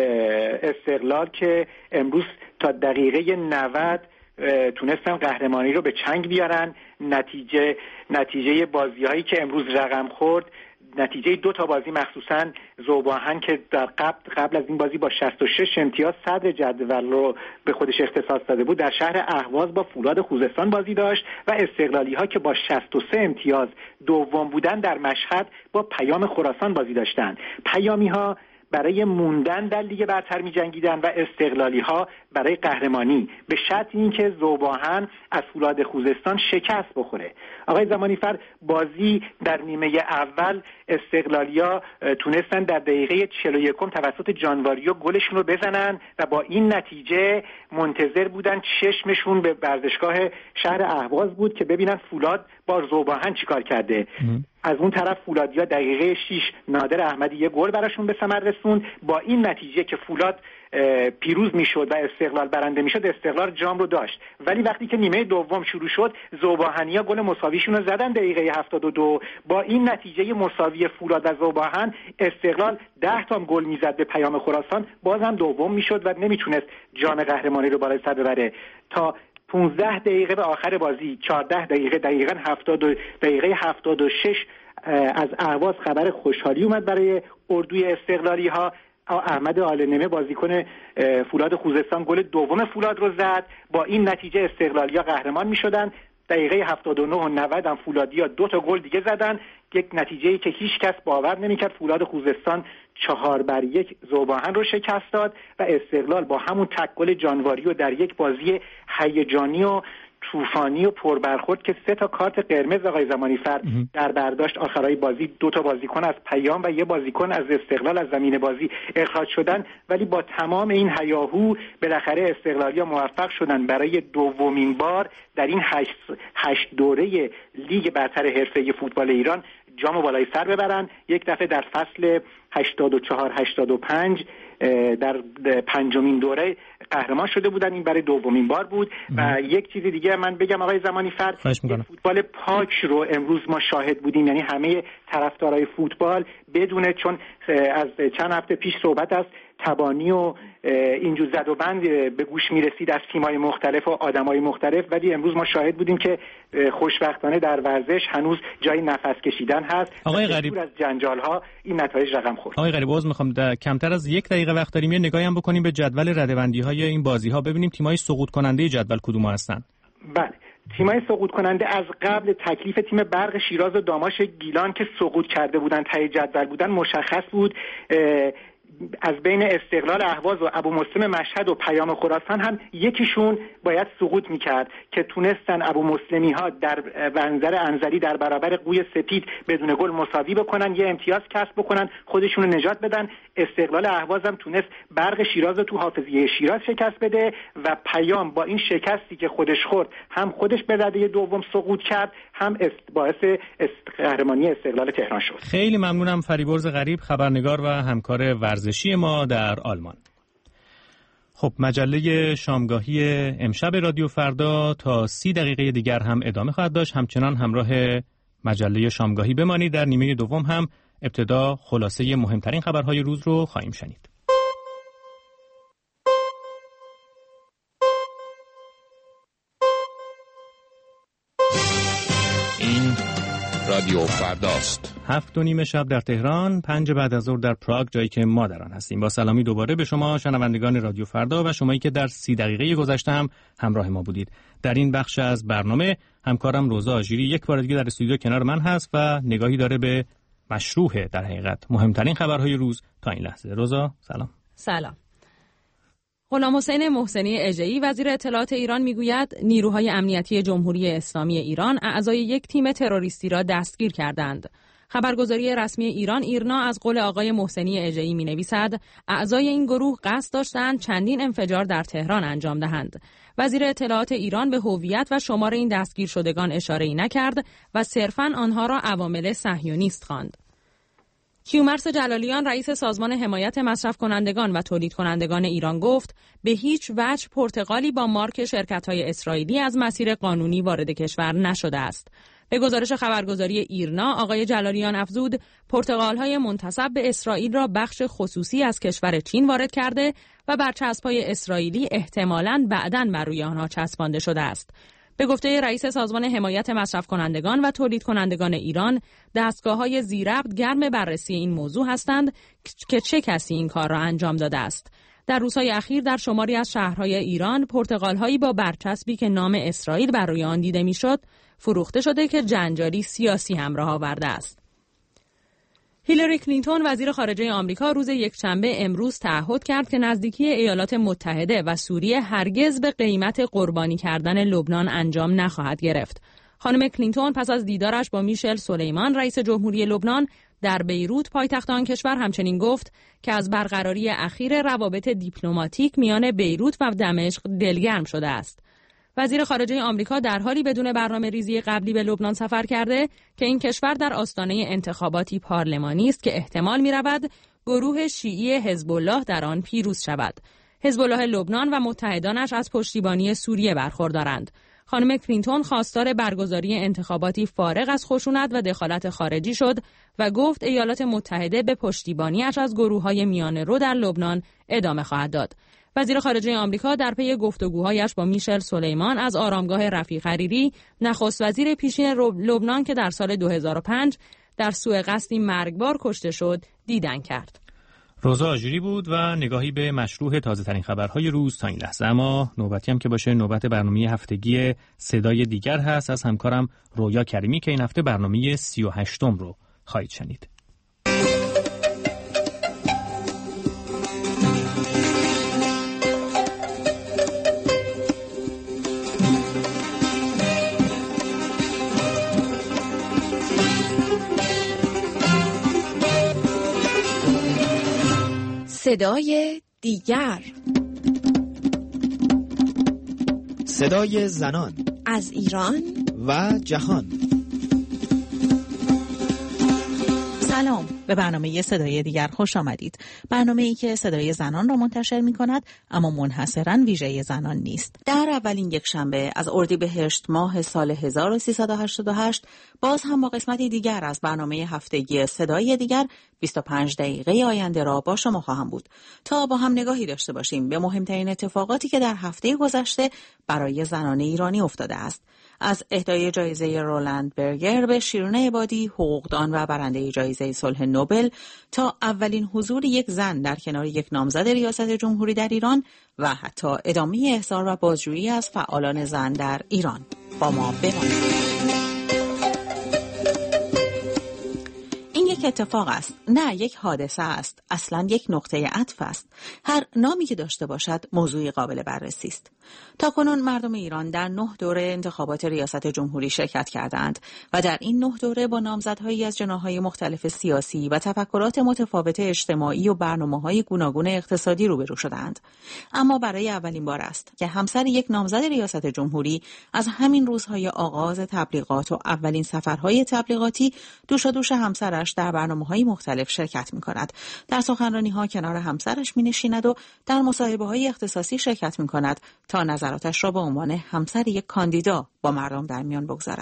استقلال که امروز تا دقیقه نود تونستن قهرمانی رو به چنگ بیارن. نتیجه نتیجه بازی‌هایی که امروز رقم خورد، نتیجه دو تا بازی مخصوصاً ذوب‌آهن که در قبل قبل از این بازی با شصت و شش امتیاز صدر جدول رو به خودش اختصاص داده بود، در شهر اهواز با فولاد خوزستان بازی داشت و استقلالی‌ها که با شصت و سه امتیاز دوم بودن در مشهد با پیام خراسان بازی داشتن. پیامی‌ها برای موندن در لیگ برتر می جنگیدن و استقلالی ها برای قهرمانی، به شرط اینکه ذوب‌آهن از فولاد خوزستان شکست بخوره. آقای زمانیفر، بازی در نیمه اول استقلالیا تونستن در دقیقه چهل و یک توسط جانواریو گلشون رو بزنن و با این نتیجه منتظر بودن، چشمشون به ورزشگاه شهر اهواز بود که ببینن فولاد با ذوب‌آهن چیکار کرده. ام. از اون طرف فولادیا دقیقه شش نادر احمدی یه گل براشون به ثمر رسوند. با این نتیجه که فولاد پیروز میشد و استقلال برنده میشد، استقلال جام رو داشت. ولی وقتی که نیمه دوم شروع شد، ذوب‌آهنیا گل مساویشون رو زدن دقیقه هفتاد و دو. با این نتیجه مساوی فولاد و ذوب‌آهن، استقلال ده تا گل میزد به پیام خراسان، بازم دوم میشد و نمیتونست جام قهرمانی رو بالای سر ببره. تا پانزده دقیقه به آخر بازی، چهارده دقیقه، دقیقاً هفتاد دقیقه هفتاد و شش از اهواز خبر خوشحالی اومد برای اردوی استقلالی ها. احمد آلنمه بازیکن فولاد خوزستان گل دوم فولاد رو زد. با این نتیجه استقلالیا قهرمان میشدن. دقیقه هفتاد و نه و نود هم فولادیا دو تا گل دیگه زدن، یک نتیجه‌ای که هیچ کس باور نمی‌کرد. فولاد خوزستان چهار بر یک ذوب‌آهن رو شکست داد و استقلال با همون تک گل جانواریو در یک بازی هیجانی و طوفانی و پربرخورد که سه تا کارت قرمز آقای زمانیفر در برداشت، آخرای بازی دو تا بازیکن از پیام و یه بازیکن از استقلال از زمین بازی اخراج شدن. ولی با تمام این هیاهو بالاخره استقلالیا موفق شدن برای دومین بار در این هشت, هشت دوره لیگ برتر حرفه‌ای فوتبال ایران جام بالای سر ببرن. یک دفعه در فصل هشتاد و چهار هشتاد و پنج در پنجمین دوره قهرمان شده بودن، این برای دومین بار بود. و یک چیز دیگه من بگم آقای زمانیفر، فوتبال پاک رو امروز ما شاهد بودیم، یعنی همه طرفدارای فوتبال بدونه، چون از چند هفته پیش صحبت است تبانی و اینجور زد و بند به گوش میرسید از تیم‌های مختلف و آدم‌های مختلف، ولی امروز ما شاهد بودیم که خوشبختانه در ورزش هنوز جای نفس کشیدن هست. آقای غریب، از جنجال‌ها این نتایج رقم خورد. آقای غریب، عذر می‌خوام کمتر از یک دقیقه وقت داریم، یه نگاهی هم بکنیم به جدول رده‌بندی‌های این بازی‌ها، ببینیم تیم‌های سقوط کننده جدول کدوم‌ها هستن. بله، تیم‌های سقوط کننده از قبل تکلیف تیم برق شیراز و داماش گیلان که سقوط کرده بودن، ته جدول بودن، مشخص بود. از بین استقلال اهواز و ابو مسلم مشهد و پیام خراسان هم یکیشون باید سقوط میکرد که تونستن ابو مسلمی ها در منظر انزلی در برابر قوی سپید بدون گل مساوی بکنن، یه امتیاز کسب بکنن، خودشون رو نجات بدن. استقلال اهواز هم تونست برق شیراز رو تو حافظیه شیراز شکست بده و پیام با این شکستی که خودش خورد هم خودش به رده دوم سقوط کرد، هم باعث قهرمانی استقلال تهران شد. خیلی ممنونم. فریبرز غریب، خبرنگار و همکار ورزشی ما در آلمان. خب مجله شامگاهی امشب رادیو فردا تا سی دقیقه دیگر هم ادامه خواهد داشت. همچنان همراه مجله شامگاهی بمانید. در نیمه دوم هم ابتدا خلاصه مهمترین خبرهای روز رو خواهیم شنید. این رادیو فرداست. هفت و نیم شب در تهران، پنج بعد از ظهر در پراگ، جایی که ما در آن هستیم. با سلامی دوباره به شما شنوندگان رادیو فردا و شمایی که در سی دقیقه گذشته هم همراه ما بودید. در این بخش از برنامه همکارم روزا آژیری یک بار دیگه در استودیو کنار من هست و نگاهی داره به مشروح در حقیقت مهمترین خبرهای روز تا این لحظه. روزا سلام. سلام. غلام حسین محسنی اژه‌ای وزیر اطلاعات ایران میگوید نیروهای امنیتی جمهوری اسلامی ایران اعضای یک تیم تروریستی را دستگیر کردند. خبرگزاری رسمی ایران ایرنا از قول آقای محسنی اژه‌ای می‌نویسد اعضای این گروه قصد داشتند چندین انفجار در تهران انجام دهند. وزیر اطلاعات ایران به هویت و شمار این دستگیر شدگان اشاره‌ای نکرد و صرفاً آنها را عوامل صهیونیست خواند. کیومرث جلالیان رئیس سازمان حمایت مصرف کنندگان و تولید کنندگان ایران گفت به هیچ وجه پرتقالی با مارک شرکت‌های اسرائیلی از مسیر قانونی وارد کشور نشده است. به گزارش خبرگزاری ایرنا آقای جلالیان افزود پرتقال‌های منتسب به اسرائیل را بخش خصوصی از کشور چین وارد کرده و برچسب‌های اسرائیلی احتمالاً بعداً بر روی آنها چسبانده شده است. به گفته رئیس سازمان حمایت مصرف کنندگان و تولید کنندگان ایران، دستگاه‌های ذی‌ربط گرم بررسی این موضوع هستند که چه کسی این کار را انجام داده است. در روزهای اخیر در شماری از شهرهای ایران پرتقال‌هایی با برچسبی که نام اسرائیل بر روی آن دیده می‌شد، فروخته شده که جنجالی سیاسی همراه آورده است. هیلاری کلینتون وزیر خارجه آمریکا روز یکشنبه امروز تعهد کرد که نزدیکی ایالات متحده و سوریه هرگز به قیمت قربانی کردن لبنان انجام نخواهد گرفت. خانم کلینتون پس از دیدارش با میشل سلیمان رئیس جمهوری لبنان در بیروت پایتخت آن کشور همچنین گفت که از برقراری اخیر روابط دیپلماتیک میان بیروت و دمشق دلگرم شده است. وزیر خارجه آمریکا در حالی بدون برنامه ریزی قبلی به لبنان سفر کرده که این کشور در آستانه انتخاباتی پارلمانی است که احتمال می‌رود گروه شیعی حزب الله در آن پیروز شود. حزب الله لبنان و متحدانش از پشتیبانی سوریه برخوردارند. خانم کلینتون خواستار برگزاری انتخاباتی فارغ از خشونت و دخالت خارجی شد و گفت ایالات متحده به پشتیبانیش از گروه‌های میانه‌رو در لبنان ادامه خواهد داد. وزیر خارجه آمریکا در پی گفتگوهایش با میشل سلیمان از آرامگاه رفیق حریری، نخست وزیر پیشین لبنان که در سال دو هزار و پنج در سوء قصدی مرگبار کشته شد، دیدن کرد. روزا آژیری بود و نگاهی به مشروح تازه ترین خبرهای روز تا این لحظه. اما نوبتی هم که باشه نوبت برنامه هفتگی صدای دیگر هست از همکارم رویا کریمی که این هفته برنامه سی و هشتم رو خواهید شنید. صدای دیگر، صدای زنان از ایران و جهان. سلام، به برنامه صدای دیگر خوش آمدید. برنامه‌ای که صدای زنان را منتشر می‌کند اما منحصراً ویژه زنان نیست. در اولین یک شنبه از اردیبهشت ماه سال هزار و سیصد و هشتاد و هشت باز هم با قسمتی دیگر از برنامه هفتگی صدای دیگر بیست و پنج دقیقه آینده را با شما خواهم بود تا با هم نگاهی داشته باشیم به مهمترین اتفاقاتی که در هفته گذشته برای زنان ایرانی افتاده است. از اهدای جایزه رولند برگر به شیرین عبادی، حقوقدان و برنده جایزه صلح نوبل، تا اولین حضور یک زن در کنار یک نامزد ریاست جمهوری در ایران و حتی ادامه احضار و بازجویی از فعالان زن در ایران. با ما بمانید. یک اتفاق است، نه یک حادثه است، اصلاً یک نقطه عطف است. هر نامی که داشته باشد موضوعی قابل بررسی است. تاکنون مردم ایران در نه دوره انتخابات ریاست جمهوری شرکت کردند و در این نه دوره با نامزدهایی از جناح‌های مختلف سیاسی و تفکرات متفاوت اجتماعی و برنامه‌های گوناگون اقتصادی روبرو شدند. اما برای اولین بار است که همسر یک نامزد ریاست جمهوری از همین روزهای آغاز تبلیغات و اولین سفرهای تبلیغاتی دوشادوش همسرش در برنامه‌های مختلف شرکت می‌کند. در سخنرانی‌ها کنار همسرش می‌نشیند و در مصاحبه‌های اختصاصی شرکت می‌کند تا نظراتش را به عنوان همسر یک کاندیدا با مردم در میان بگذارد.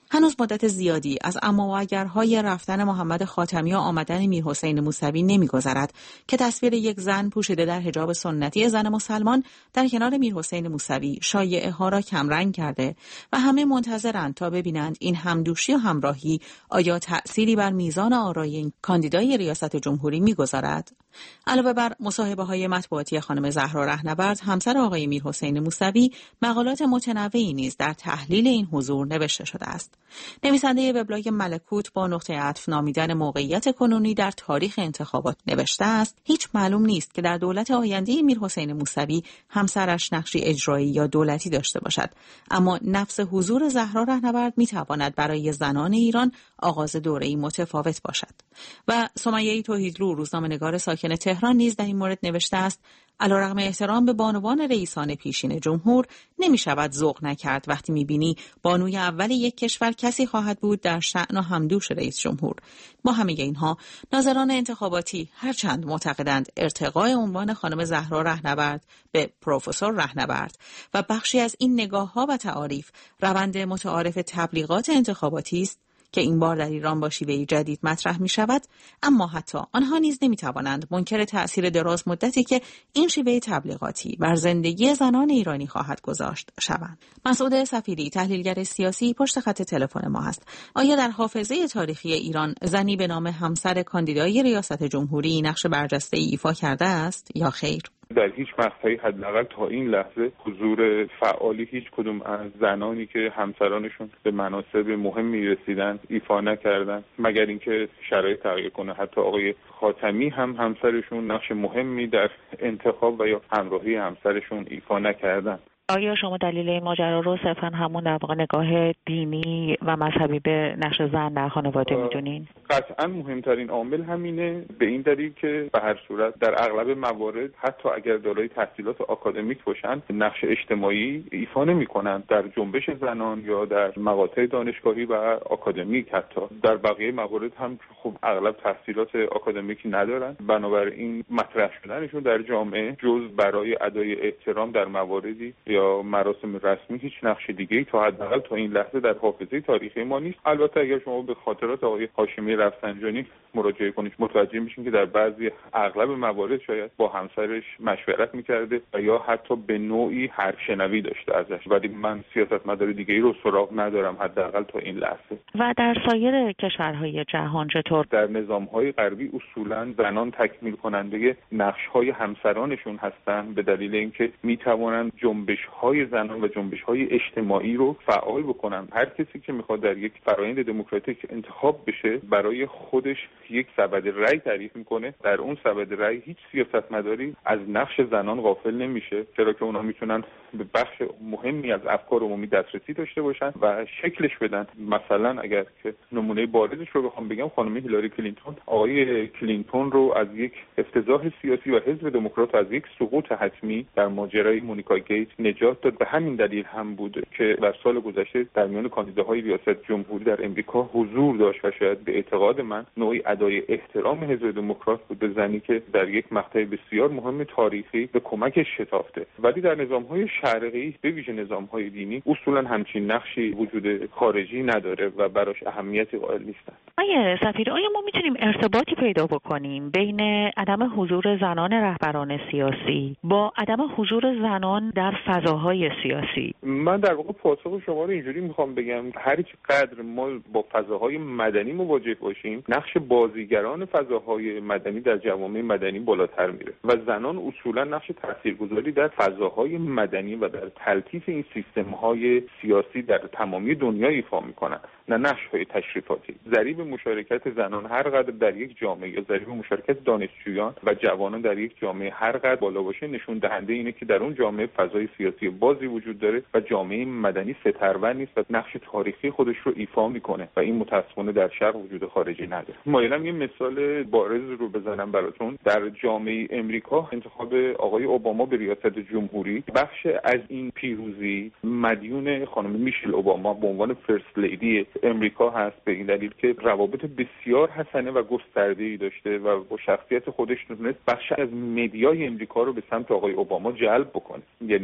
هنوز مدت زیادی از اما و اگرهای رفتن محمد خاتمی و آمدن میرحسین موسوی نمی‌گذرد که تصویر یک زن پوشیده در حجاب سنتی زن مسلمان در کنار میرحسین موسوی شایعه ها را کمرنگ کرده و همه منتظرند تا ببینند این همدوشی و همراهی آیا تأثیری بر میزان آرای این کاندیدای ریاست جمهوری می‌گذارد. علاوه بر مصاحبه‌های مطبوعاتی خانم زهرا رهنورد، همسر آقای میرحسین موسوی، مقالات متنوعی نیز در تحلیل این حضور نوشته شده است. نویسنده وبلاگ ملکوت با نقطه عطف نامیدن موقعیت کنونی در تاریخ انتخابات نوشته است: هیچ معلوم نیست که در دولت آینده میرحسین موسوی همسرش نقشی اجرایی یا دولتی داشته باشد، اما نفس حضور زهرا رهنورد میتواند برای زنان ایران آغاز دوره‌ای متفاوت باشد. و سمیه توحیدلو، روزنامه‌نگار ساکن تهران، نیز در این مورد نوشته است: علیرغم احترام به بانوان رئیسان پیشین جمهور، نمی شود ذوق نکرد وقتی می بینی بانوی اول یک کشور کسی خواهد بود در شأن و همدوش رئیس جمهور. با همه اینها، ناظران انتخاباتی هرچند معتقدند ارتقای عنوان خانم زهرا رهنورد به پروفسور رهنورد و بخشی از این نگاه‌ها و تعاریف روند متعارف تبلیغات انتخاباتی است که این بار در ایران با شیوهی جدید مطرح می شود، اما حتی آنها نیز نمی توانند منکر تأثیر دراز مدتی که این شیوه تبلیغاتی بر زندگی زنان ایرانی خواهد گذاشت شوند. مسعود صفیری، تحلیلگر سیاسی، پشت خط تلفن ما است. آیا در حافظه تاریخی ایران زنی به نام همسر کاندیدای ریاست جمهوری نقش برجسته ایفا کرده است یا خیر؟ در هیچ مقطعی حداقل تا این لحظه حضور فعالی هیچ کدوم از زنانی که همسرانشون به مناصب مهمی رسیدن ایفا نکردن، مگر اینکه شرایط تغییر کنه. حتی آقای خاتمی هم همسرشون نقش مهمی در انتخاب و یا همراهی همسرشون ایفا نکردن. آیا شما دلیل این ماجرا رو صرفاً همون در واقع نگاه دینی و مذهبی به نقش زن در خانواده میدونین؟ قطعاً مهمترین عامل همینه، به این دلیل که به هر صورت در اغلب موارد حتی اگر دارای تحصیلات آکادمیک باشن، نقش اجتماعی ایفا نمی‌کنن در جنبش زنان یا در مقاطع دانشگاهی و آکادمیک. حتی در بقیه موارد هم خب اغلب تحصیلات آکادمیکی ندارن، بنابراین مطرح شدنشون در جامعه جز برای ادای احترام در مواردی یا مراسم رسمی هیچ نقش دیگه‌ای تا حداقل تا این لحظه در حافظه تاریخی ما نیست. البته اگر شما به خاطرات آقای هاشمی رفسنجانی مراجعه کنید متوجه میشین که در بعضی اغلب موارد شاید با همسرش مشورت میکرده و یا حتی به نوعی حرفشنوی داشته ازش، ولی من سیاستمدار دیگه‌ای رو سراغ ندارم حداقل تا این لحظه. و در سایر کشورهای جهان چطور؟ در نظام‌های غربی اصولاً زنان تکمیل کننده نقش‌های همسرانشون هستن، به دلیل اینکه میتوانند جنبش های زنان و جنبش های اجتماعی رو فعال بکنن. هر کسی که میخواد در یک فرآیند دموکراتیک انتخاب بشه برای خودش یک سبد رأی تعریف میکنه، در اون سبد رأی هیچ سیاستمداری از نقش زنان غافل نمیشه، چرا که اونها میتونن به بخش مهمی از افکار عمومی دسترسی داشته باشن و شکلش بدن. مثلا اگر که نمونه بارزش رو بخوام بگم، خانم هیلاری کلینتون آقای کلینتون رو از یک افتضاح سیاسی و حزب دموکرات از یک سقوط حتمی در ماجرای مونیکا گیت نجات داد. به همین دلیل هم بود که در سال گذشته در میان کاندیداهای ریاست جمهوری در امریکا حضور داشت و شاید به اعتقاد من نوعی ادای احترام حزب دموکرات بود به زنی که در یک مقطع بسیار مهم تاریخی به کمکش شتافته. ولی در نظام‌های شرقی به ویژه نظام‌های دینی اصولاً همچین نقشی وجود خارجی نداره و براش اهمیتی قائل نیستن. آیا سفیر، آیا ما میتونیم ارتباطی پیدا بکنیم بین عدم حضور زنان رهبران سیاسی با عدم حضور زنان در فضاهای سیاسی؟ من در واقع پاسخ شما رو اینجوری میخوام بگم، هر چقدر ما با فضاهای مدنی مواجه باشیم، نقش بازیگران فضاهای مدنی در جوامع مدنی بالاتر میره و زنان اصولا نقش تاثیرگذاری در فضاهای مدنی و در تلطیف این سیستم‌های سیاسی در تمامی دنیا ایفا میکنن، نه نقش‌های تشریفاتی. ضریب مشارکت زنان هر قدر در یک جامعه یا ضریب مشارکت دانشجویان و جوانان در یک جامعه هر قدر بالا باشه، نشون دهنده اینه که در اون جامعه فضای سیاسی بازی وجود داره و جامعه مدنی سترون نیست و نقش تاریخی خودش رو ایفا میکنه و این متأسفانه در شرق وجود خارجی نداره. مایلم یه مثال بارز رو بزنم براتون. در جامعه امریکا انتخاب آقای اوباما به ریاست جمهوری، بخش از این پیروزی مدیون خانم میشل اوباما به عنوان فرست لیدی امریکا هست، به این دلیل که روابط بسیار حسنه و گسترده‌ای داشته و با شخصیت خودش تونست بخش از مدیای امریکا رو به سمت آقای اوباما جلب بکنه. یعنی احترام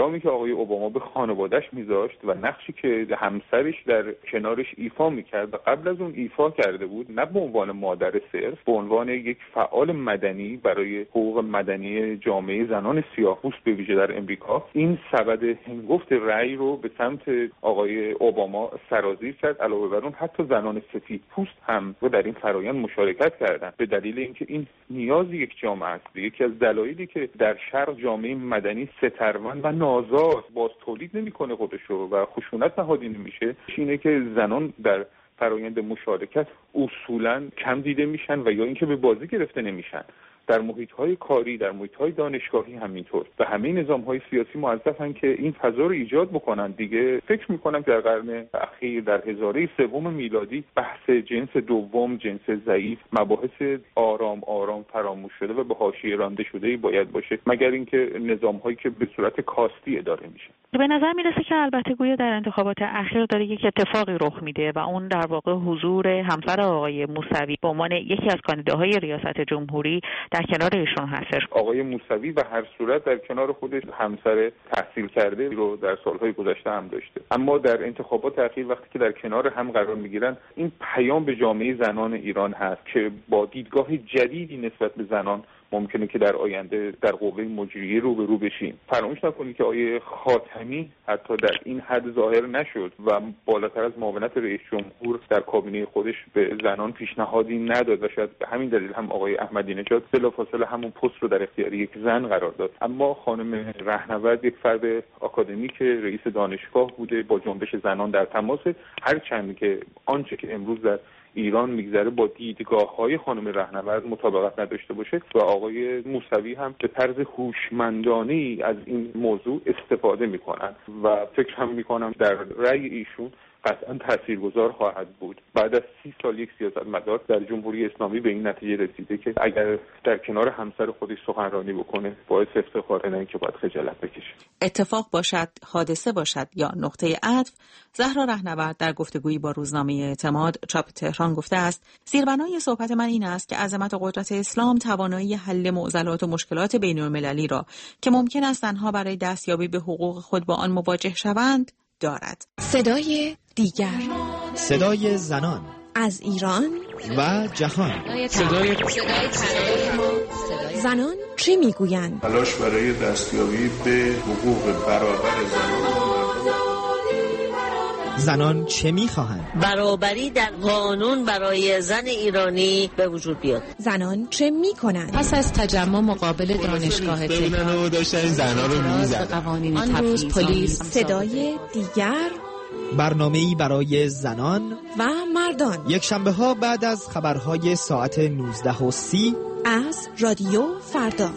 احترامی که آقای اوباما به خانواده‌اش میذاشت و نقشی که همسرش در کنارش ایفا میکرد و قبل از اون ایفا کرده بود، نه به عنوان مادر صرف، به عنوان یک فعال مدنی برای حقوق مدنی جامعه زنان سیاه‌پوست به ویژه در امریکا، این سبد هنگفت رأی رو به سمت آقای اوباما سرازیر کرد. علاوه بر اون حتی زنان سفیدپوست هم و در این فرایند مشارکت کردند، به دلیل اینکه این نیاز یک جامعه است. یکی از دلایلی که در شرق جامعه مدنی سترون و نازاد باز تولید نمی‌کنه خودشو و خشونت نهادی نمیشه، اینه که زنان در فرایند مشارکت اصولاً کم دیده میشن و یا اینکه به بازی گرفته نمیشن. در محیط‌های کاری، در محیط‌های دانشگاهی همینطور و همه نظام‌های سیاسی موظفن که این فضا رو ایجاد بکنن. دیگه فکر می‌کنم در قرن اخیر در هزاره سوم میلادی بحث جنس دوم، جنس ضعیف، مباحث آرام آرام فراموش شده و به حاشیه رانده شده‌ای باید باشه، مگر اینکه نظام‌هایی که به صورت کاستی اداره میشه. به نظر میرسه که البته گویا در انتخابات اخیر داره یک اتفاقی رخ میده و اون در واقع حضور همسر آقای موسوی به عنوان یکی از کاندیداهای ریاست جمهوری در کنار ایشون هستش. آقای موسوی به هر صورت در کنار خودش همسر تحصیل کرده رو در سالهای گذشته هم داشته، اما در انتخابات اخیر وقتی که در کنار هم قرار میگیرن، این پیام به جامعه زنان ایران هست که با دیدگاه جدیدی نسبت به زنان ممکنه که در آینده در قوه مجریه رو به رو بشیم. فراموش نکنید که آقای خاتمی حتی در این حد ظاهر نشد و بالاتر از معاونت رئیس جمهور در کابینه خودش به زنان پیشنهادی نداد و شاید به همین دلیل هم آقای احمدی نژاد بلافاصله همون پست رو در اختیار یک زن قرار داد. اما خانم رهنورد یک فرد آکادمیک، رئیس دانشگاه بوده، با جنبش زنان در تماس، هرچند که آنچه که امروز در ایران میگذره با دیدگاه‌های خانم رهنورد مطابقت نداشته باشه و آقای موسوی هم به طرز هوشمندانه‌ای از این موضوع استفاده میکنن و فکر هم میکنم در رأی ایشون قطعا تاثیرگذار خواهد بود. بعد از سی سال یک سیاستمدار در جمهوری اسلامی به این نتیجه رسیده که اگر در کنار همسر خودش سخنرانی بکنه باعث افتخاره، نه اینکه باید خجالت بکشه. اتفاق باشد، حادثه باشد یا نقطه عطف، زهرا رهنورد در گفتگویی با روزنامه اعتماد چاپ تهران گفته است: زیربنای صحبت من این است که عظمت و قدرت اسلام توانایی حل معضلات و مشکلات بین‌المللی را که ممکن است زنها برای دستیابی به حقوق خود با آن مواجه شوند دارد. صدای دیگر، صدای زنان از ایران و جهان. صدای زنان چه میگویند؟ تلاش برای دستیابی به حقوق برابر زنان. زنان چه میخواهند؟ برابری در قانون برای زن ایرانی به وجود بیاد. زنان چه میکنند؟ پس از تجمع مقابل دانشگاه تهران داشتن زنان رو میزدن. آن روز پلیس. صدای دیگر، برنامه‌ای برای زنان و مردان، یک شنبه ها بعد از خبرهای ساعت نوزده و سی از رادیو فردا.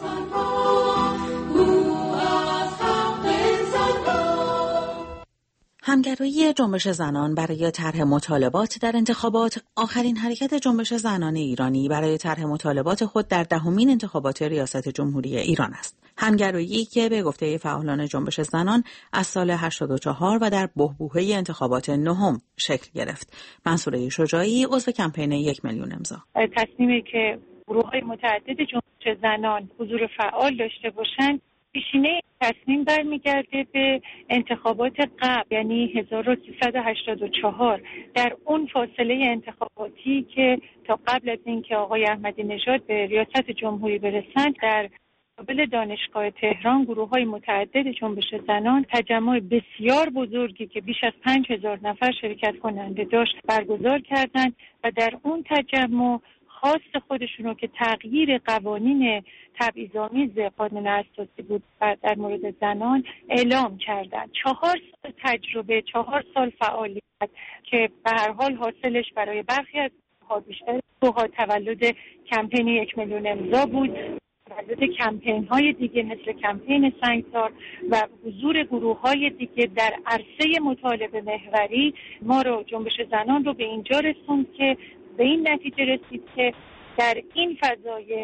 همگرایی جنبش زنان برای طرح مطالبات در انتخابات آخرین حرکت جنبش زنان ایرانی برای طرح مطالبات خود در دهمین انتخابات ریاست جمهوری ایران است. همگرایی که به گفته فعالان جنبش زنان از سال هشتاد و چهار و در بحبوحه انتخابات نهم شکل گرفت. منصوره شجاعی، عضو کمپین یک میلیون امضا. تصمیمی که گروه‌های متعدد جنبش زنان حضور فعال داشته باشند، پیشینه تصمیم برمیگرده به انتخابات قبل، یعنی هزار و سیصد و هشتاد و چهار. در اون فاصله انتخاباتی که تا قبل از اینکه آقای احمدی نژاد به ریاست جمهوری برسند، در مقابل دانشگاه تهران گروه‌های متعدد جنبش زنان تجمع بسیار بزرگی که بیش از پنج هزار نفر شرکت کننده داشت برگزار کردند و در اون تجمع خواست خودشون رو که تغییر قوانین تبعیض‌آمیز قانون اساسی بود در مورد زنان اعلام کردند. چهار سال تجربه، چهار سال فعالیت که به هر حال حاصلش برای برخی از ها بیشتر توها تولد کمپین یک میلیون امضا بود، تولد کمپین های دیگه مثل کمپین سنگسار و حضور گروه های دیگه در عرصه مطالبه محوری ما رو، جنبش زنان رو به اینجا رسوند که به این نتیجه رسید که در این فضای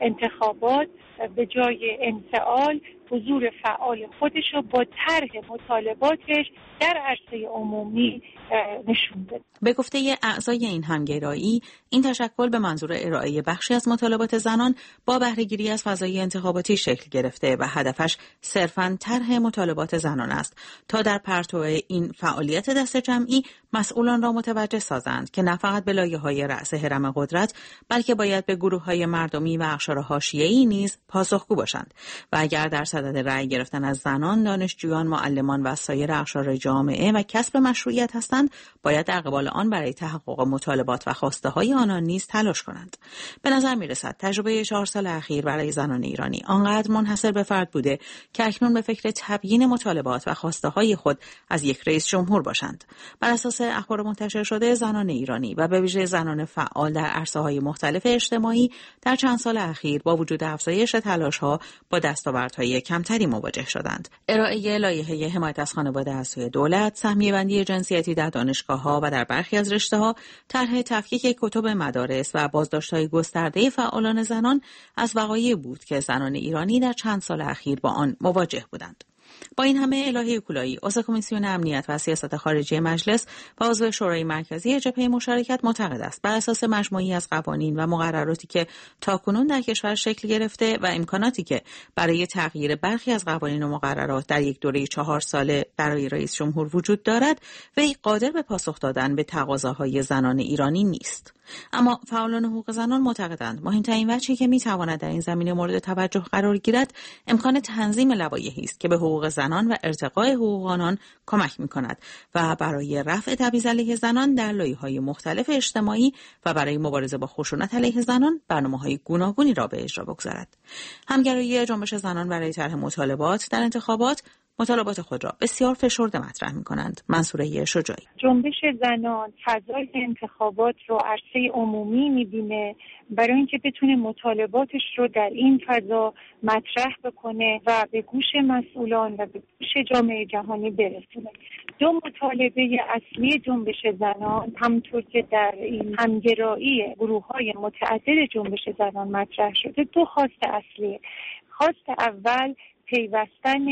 انتخابات به جای انفعال حضور فعال خودش رو با طرح مطالباتش در عرصه عمومی نشون بده. به گفته اعضای این همگرایی، این تشکل به منظور ارائه بخشی از مطالبات زنان با بهره‌گیری از فضای انتخاباتی شکل گرفته و هدفش صرفاً طرح مطالبات زنان است تا در پرتو این فعالیت دست جمعی مسئولان را متوجه سازند که نه فقط به لایه‌های رأس هرم قدرت بلکه باید به گروه‌های مردمی و اقشار حاشیه‌ای نیز پاسخگو باشند و اگر در صدد رأی گرفتن از زنان، دانشجویان، معلمان و سایر اقشار جامعه و کسب مشروعیت هستند، باید در قبال آن برای تحقق مطالبات و خواسته‌های آنان نیز تلاش کنند. به نظر می‌رسد تجربه چهار سال اخیر برای زنان ایرانی آنقدر منحصر به فرد بوده که اکنون به فکر تبیین مطالبات و خواسته‌های خود از یک رئیس جمهور باشند. بر اساس اخبار منتشر شده، زنان ایرانی و به ویژه زنان فعال در عرصه‌های مختلف اجتماعی در چند سال اخیر با وجود افزایش تلاش‌ها با دستاوردهای کمتری مواجه شدند. ارائه لایحه حمایت از خانواده از سوی دولت، سهمیه‌بندی جنسیتی در دانشگاه‌ها و در برخی از رشته‌ها، طرح تفکیک کتب مدارس و بازداشت‌های گسترده فعالان زنان از وقایعی بود که زنان ایرانی در چند سال اخیر با آن مواجه بودند. با این همه الهه کولایی، عضو کمیسیون امنیت و سیاست خارجی مجلس و عضو شورای مرکزی جبهه مشارکت معتقد است بر اساس مجموعی از قوانین و مقرراتی که تاکنون در کشور شکل گرفته و امکاناتی که برای تغییر برخی از قوانین و مقررات در یک دوره چهار ساله برای رئیس جمهور وجود دارد، وی قادر به پاسخ دادن به تقاضاهای زنان ایرانی نیست. اما فعالان حقوق زنان معتقدند مهمترین وجهی که میتواند در این زمینه مورد توجه قرار گیرد امکان تنظیم لوایحی است که به حقوق زنان و ارتقای حقوق آنان کمک می‌کند و برای رفع تبعیض علیه زنان در لایه‌های مختلف اجتماعی و برای مبارزه با خشونت علیه زنان برنامه‌های گوناگونی را به اجرا بگذارد. همگرایی جنبش زنان برای طرح مطالبات در انتخابات مطالبات خود را بسیار فشرده مطرح می‌کنند. منصوره شجاعی: جنبش زنان فضای انتخابات رو عرصه عمومی می‌بینه برای اینکه بتونه مطالباتش رو در این فضا مطرح بکنه و به گوش مسئولان و به گوش جامعه جهانی برسونه. دو مطالبه اصلی جنبش زنان همونطور که در این همگرایی گروه‌های متعدد جنبش زنان مطرح شده، دو خواست اصلی. خواست اول پیوستن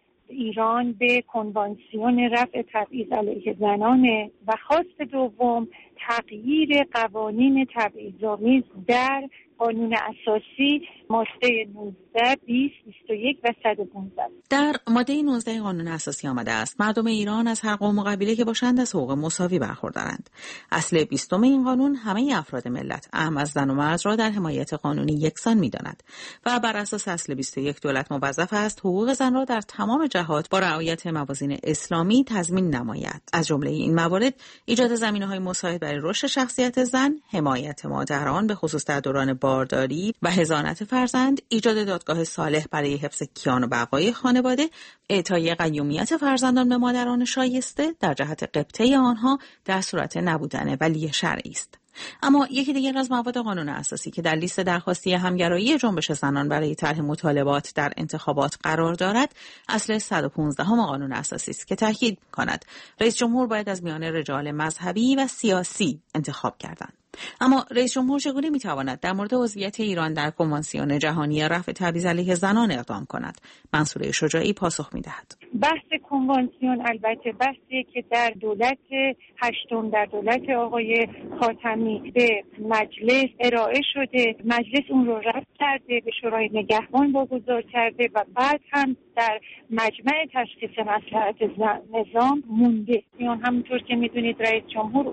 ایران به کنوانسیون رفع تبعیض علیه زنانه و خواست دوم تغییر قوانین تبعیض‌آمیز در قانون اساسی ماده نوزده، بیست، بیست و یک و صد و پانزده. در ماده نوزده قانون اساسی آمده است مردم ایران از هر قوم و قبیله که باشند از حقوق مساوی برخوردارند. اصل بیستم این قانون همه افراد ملت، اهم از زن و مرد، را در حمایت قانونی یکسان می‌داند و بر اساس اصل بیست و یک دولت موظف است حقوق زن را در تمام جهات با رعایت موازین اسلامی تضمین نماید. از جمله این موارد ایجاد زمینه‌های مساعد برای رشد شخصیت زن، حمایت مادران به خصوص در دوران بارداری و حضانت فرزند، ایجاد دادگاه صالح برای حفظ کیان و بقای خانواده، اعطای قیومیت فرزندان به مادران شایسته در جهت غبطه آنها در صورت نبودن ولی شرعی است. اما یکی دیگر از مواد قانون اساسی که در لیست درخواستی همگرایی جنبش زنان برای طرح مطالبات در انتخابات قرار دارد، اصل صد و پانزده هم قانون اساسی است که تاکید می‌کند رئیس جمهور باید از میان رجال مذهبی و سیاسی انتخاب گردند. اما رئیس جمهور چگونه میتواند در مورد عضویت ایران در کنوانسیون جهانی رفع تبعیض علیه زنان اقدام کند؟ منصوره شجاعی پاسخ میدهد. بحث کنوانسیون البته بحثی که در دولت هشتم، در دولت آقای خاتمی به مجلس ارائه شده، مجلس اون رو رد کرده، به شورای نگهبان واگذار کرده و بعد هم در مجمع تشخیص مصلحت نظام مونده. میان همونطور که میدونید رئیس جمهور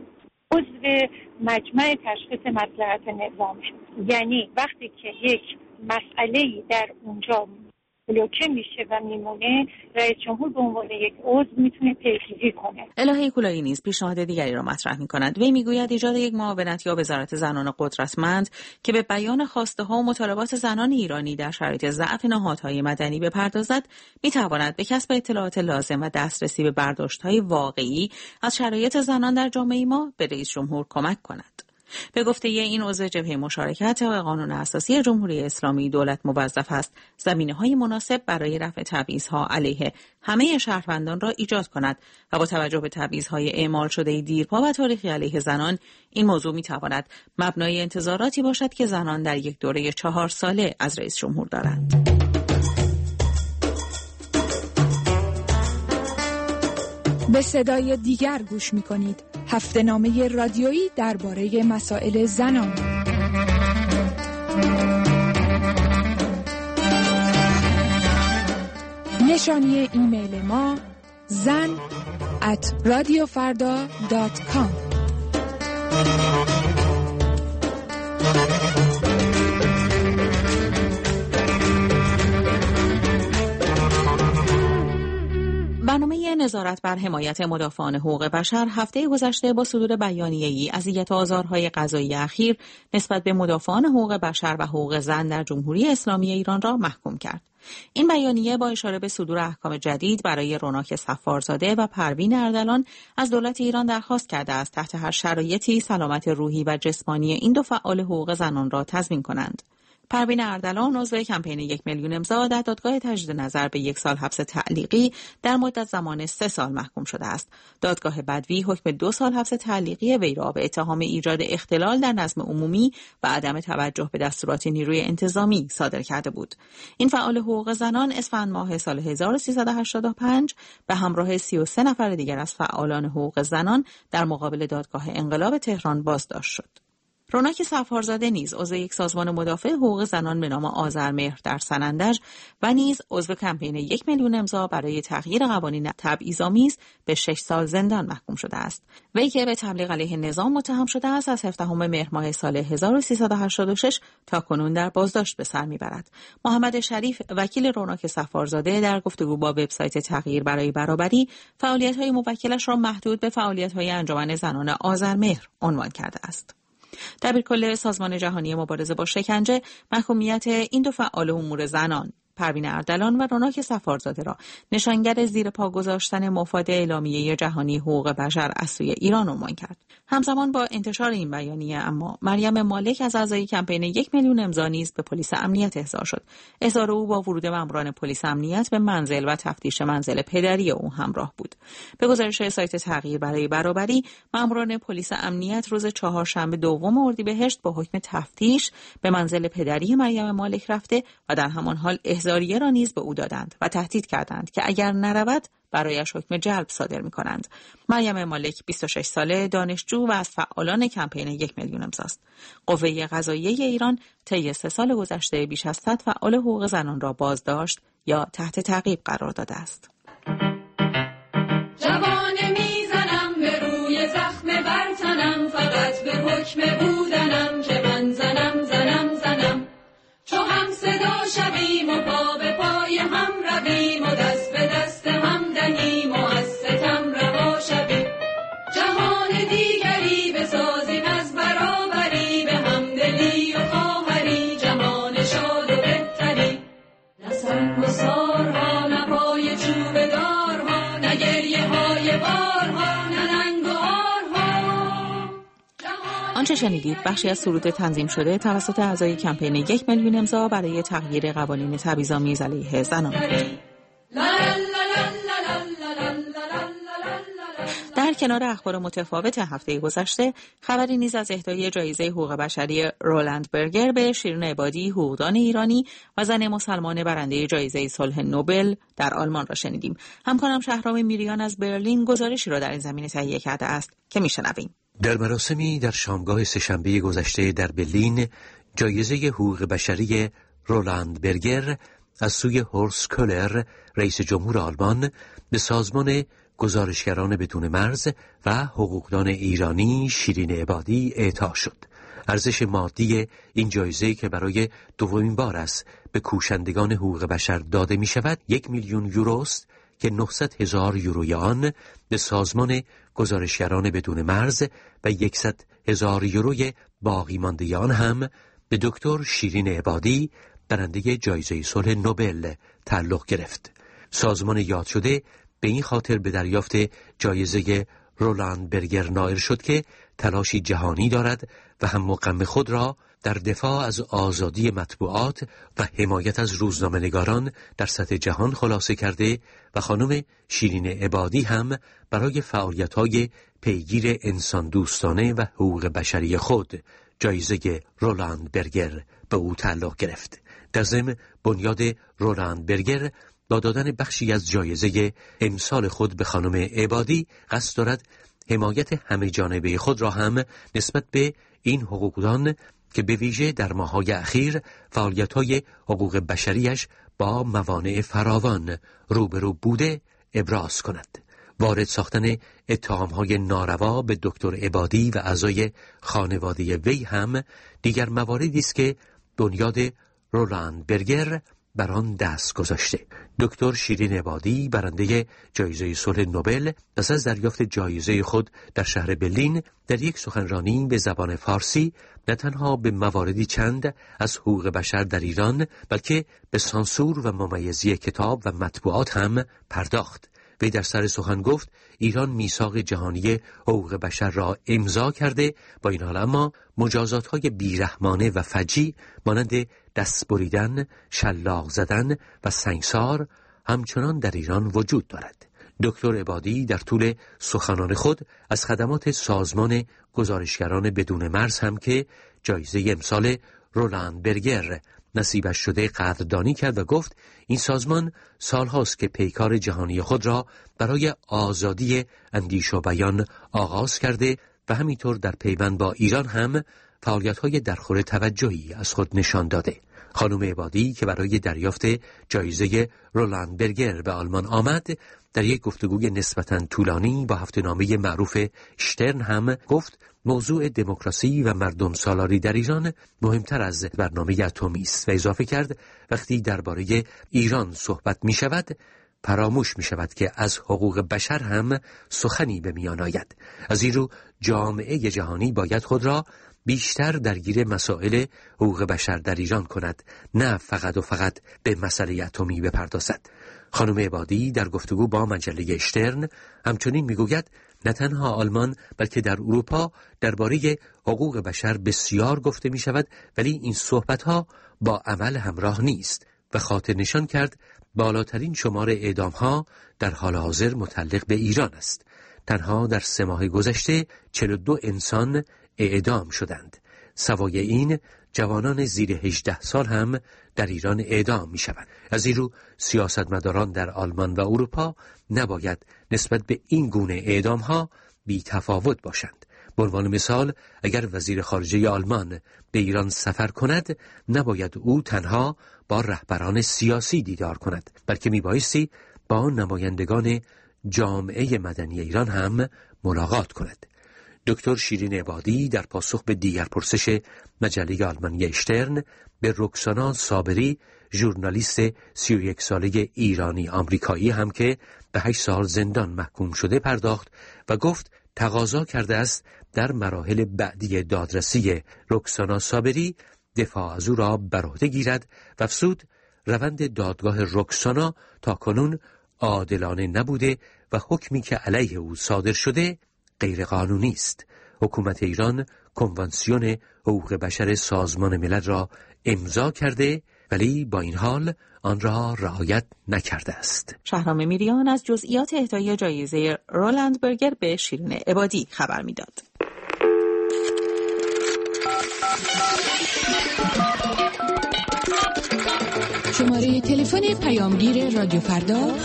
عضو مجمع تشخیص مصلحت نظام شد. یعنی وقتی که یک مسئله‌ای در اونجا بلوکه میشه و میمونه، رئیس جمهور به عنوان یک عضو میتونه پیگیری کنه. الهه کولایی نیز پیشنهاد دیگری را مطرح میکند. وی میگوید ایجاد یک معاونت یا وزارت زنان قدرتمند که به بیان خواسته ها و مطالبات زنان ایرانی در شرایط ضعف نهادهای مدنی بپردازد، میتواند به کسب اطلاعات لازم و دسترسی به برداشت‌های واقعی از شرایط زنان در جامعه ما به رئیس جمهور کمک کند. به گفته این عضو جبهه مشارکت طبق قانون اساسی جمهوری اسلامی، دولت موظف است زمینه‌های مناسب برای رفع تبعیض‌ها علیه همه شهروندان را ایجاد کند و با توجه به تبعیض‌های اعمال شده دیرپا و تاریخی علیه زنان، این موضوع می‌تواند مبنای انتظاراتی باشد که زنان در یک دوره چهار ساله از رئیس جمهور دارند. به صدای دیگر گوش می‌کنید. هفته‌نامه رادیویی درباره مسائل زنان. نشانی ایمیل ما زن ات رادیو فردا دات کام. برنامه نظارت بر حمایت مدافعان حقوق بشر هفته گذشته با صدور بیانیه‌ای اذیت و آزارهای قضایی اخیر نسبت به مدافعان حقوق بشر و حقوق زن در جمهوری اسلامی ایران را محکوم کرد. این بیانیه با اشاره به صدور احکام جدید برای روناک صفارزاده و پروین اردلان از دولت ایران درخواست کرده است تحت هر شرایطی سلامت روحی و جسمانی این دو فعال حقوق زنان را تضمین کنند. پروین اردلان عضو کمپین یک میلیون امضا در دادگاه تجدید نظر به یک سال حبس تعلیقی در مدت زمان سه سال محکوم شده است. دادگاه بدوی حکم دو سال حبس تعلیقی وی را به اتهام ایجاد اختلال در نظم عمومی و عدم توجه به دستورات نیروی انتظامی صادر کرده بود. این فعال حقوق زنان اسفند ماه سال هزار و سیصد و هشتاد و پنج به همراه سی و سه نفر دیگر از فعالان حقوق زنان در مقابل دادگاه انقلاب تهران بازداشت شد. روناک صفارزاده نیز عضو یک سازمان مدافع حقوق زنان به نام آذرمهر در سنندج و نیز عضو کمپین یک میلیون امضا برای تغییر قوانین تبعیض‌آمیز به شش سال زندان محکوم شده است. وی که به تبلیغ علیه نظام متهم شده است از هفدهم مهر ماه سال هزار و سیصد و هشتاد و شش تا کنون در بازداشت به سر میبرد. محمد شریف وکیل روناک صفارزاده در گفتگو با وبسایت تغییر برای برابری فعالیت‌های موکلش را محدود به فعالیت‌های انجمن زنان آذرمهر عنوان کرده است. دبیرکل سازمان جهانی مبارزه با شکنجه محکومیت این دو فعال امور زنان پروین اردلان و روناک صفارزاده را نشانگر زیر پا گذاشتن مفاد اعلامیه جهانی حقوق بشر از سوی ایران عنوان کرد. همزمان با انتشار این بیانیه اما مریم مالک از اعضای کمپین یک میلیون امضا نیز به پلیس امنیت احضار شد. احضار او با ورود ماموران پلیس امنیت به منزل و تفتیش منزل پدری او همراه بود. به گزارش سایت تغییر برای برابری، ماموران پلیس امنیت روز چهارشنبه دوم اردیبهشت با حکم تفتیش به منزل پدری مریم مالک رفته و در همان حال احضاریه را نیز به او دادند و تهدید کردند که اگر نرود برایش حکم جلب صادر می‌کنند. مریم مالک بیست و شش ساله، دانشجو و از فعالان کمپین یک میلیون امضاست. قوه قضاییه ایران طی سه سال گذشته بیش از صد فعال حقوق زنان را بازداشت یا تحت تعقیب قرار داده است. جوانه میزنم به روی زخم برتنم، فقط به حکم بودنم که من زنم زنم زنم. چو هم صدا شویم و پا به پای هم رویم و دست به دست هم دهیم و از ستم رها شویم. جهان دیگری بسازیم از برابری، به همدلی و خواهری جهان شاد و بهتری. نه سنگ و سارها، نه پای چوب دارها، نه گریه های بارها، نه ننگ و آرها. آنچه شنیدید بخشی از سرود تنظیم شده توسط اعضای کمپین یک میلیون امضا برای تغییر قوانین تبعیض‌آمیز علیه زنان. در کنار اخبار متفاوت هفته گذشته، خبری نیز از اهدای جایزه حقوق بشری رولند برگر به شیرین عبادی، حقوقدان ایرانی و زن مسلمان برنده جایزه صلح نوبل در آلمان را شنیدیم. همکارم شهرام میریان از برلین گزارشی را در این زمینه تهیه کرده است که میشنویم. در مراسمی در شامگاه سه‌شنبه گذشته در برلین، جایزه حقوق بشری رولند برگر از سوی هورست کولر، رئیس جمهور آلمان، به سازمان گزارشگران بدون مرز و حقوقدان ایرانی شیرین عبادی اعطا شد. ارزش مادی این جایزه که برای دومین بار است به کوشندگان حقوق بشر داده می شود یک میلیون یوروست که نهصد هزار یوروی آن به سازمان گزارشگران بدون مرز و صد هزار یوروی باقی مانده آن هم به دکتر شیرین عبادی برنده جایزه صلح نوبل تعلق گرفت. سازمان یاد شده به این خاطر به دریافت جایزه رولند برگر نائل شد که تلاشی جهانی دارد و هم و خود را در دفاع از آزادی مطبوعات و حمایت از روزنامه‌نگاران در سطح جهان خلاصه کرده و خانم شیرین عبادی هم برای فعالیت‌های پیگیر انسان دوستانه و حقوق بشری خود جایزه رولاند برگر به او تعلق گرفت. در ضمن بنیاد رولاند برگر با دادن بخشی از جایزه امسال خود به خانم عبادی قصد دارد حمایت همه جانبه خود را هم نسبت به این حقوقدان که به ویژه در ماه‌های اخیر فعالیت‌های حقوق بشریش با موانع فراوان روبرو بوده ابراز کند. وارد ساختن اتهام‌های ناروا به دکتر عبادی و اعضای خانواده وی هم دیگر مواردی است که بنیاد رولاند برگر بر آن دست گذاشته. دکتر شیرین عبادی برنده جایزه صلح نوبل پس از دریافت جایزه خود در شهر برلین در یک سخنرانی به زبان فارسی نه تنها به مواردی چند از حقوق بشر در ایران بلکه به سانسور و ممیزی کتاب و مطبوعات هم پرداخت. وی در سر سخن گفت ایران میثاق جهانی حقوق بشر را امضا کرده، با این حال اما مجازات‌های بیرحمانه و فجیع مانند دست بریدن، شلاق زدن و سنگسار همچنان در ایران وجود دارد. دکتر عبادی در طول سخنان خود از خدمات سازمان گزارشگران بدون مرز هم که جایزه امسال رولاند برگر نصیبش شده قدردانی کرد و گفت این سازمان سالهاست که پیکار جهانی خود را برای آزادی اندیشه و بیان آغاز کرده و همینطور در پیوند با ایران هم فعالیت‌های درخور توجهی از خود نشان داده. خانم عبادی که برای دریافت جایزه رولاند برگر به آلمان آمد در یک گفتگوی نسبتاً طولانی با هفته‌نامه معروف شترن هم گفت موضوع دموکراسی و مردم سالاری در ایران مهمتر از برنامه اتمی است و اضافه کرد وقتی درباره ایران صحبت می شود فراموش می شود که از حقوق بشر هم سخنی به میان آید. از این رو جامعه جهانی باید خود را بیشتر درگیر مسائل حقوق بشر در ایران کند، نه فقط و فقط به مسئله اتمی بپردازد. خانم عبادی در گفتگو با مجله شترن همچنین میگوید نه تنها آلمان بلکه در اروپا درباره حقوق بشر بسیار گفته می شود ولی این صحبت‌ها با عمل همراه نیست و خاطر نشان کرد بالاترین شمار اعدام‌ها در حال حاضر متعلق به ایران است. تنها در سه ماه گذشته چهل و دو انسان اعدام شدند. سوای این جوانان زیر هجده سال هم در ایران اعدام می شوند. از این رو سیاستمداران در آلمان و اروپا نباید نسبت به این گونه اعدام ها بی تفاوت باشند. به عنوان مثال اگر وزیر خارجه آلمان به ایران سفر کند نباید او تنها با رهبران سیاسی دیدار کند بلکه می بایستی با نمایندگان جامعه مدنی ایران هم ملاقات کند. دکتر شیرین عبادی در پاسخ به دیگر پرسش مجله آلمانی شترن به رکسانا صابری ژورنالیست سی و یک ساله ایرانی آمریکایی هم که به هشت سال زندان محکوم شده پرداخت و گفت تقاضا کرده است در مراحل بعدی دادرسی رکسانا صابری دفاع از او را بر عهده گیرد و افزود روند دادگاه رکسانا تا کنون عادلانه نبوده و حکمی که علیه او صادر شده غیر قانونی است. حکومت ایران کنوانسیون حقوق بشر سازمان ملل را امضا کرده ولی با این حال آن را رعایت نکرده است. شهرام میریان از جزئیات اهدای جایزه رولاند برگر به شیرین عبادی خبر میداد. شماره تلفن پیامگیر رادیو فردا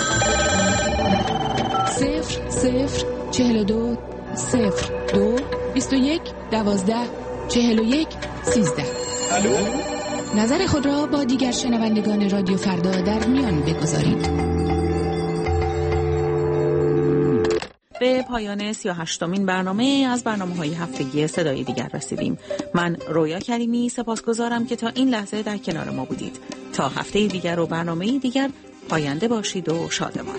صفر صفر چهل و دو صفر دو بیست و یک دوازده چهل و یک سیزده. الو؟ نظر خود را با دیگر شنوندگان رادیو فردا در میان بگذارید. به پایان سی و هشتمین برنامه از برنامه‌های هفتگی صدای دیگر رسیدیم. من رویا کریمی سپاسگزارم که تا این لحظه در کنار ما بودید. تا هفته دیگر و برنامه دیگر پاینده باشید و شادمان.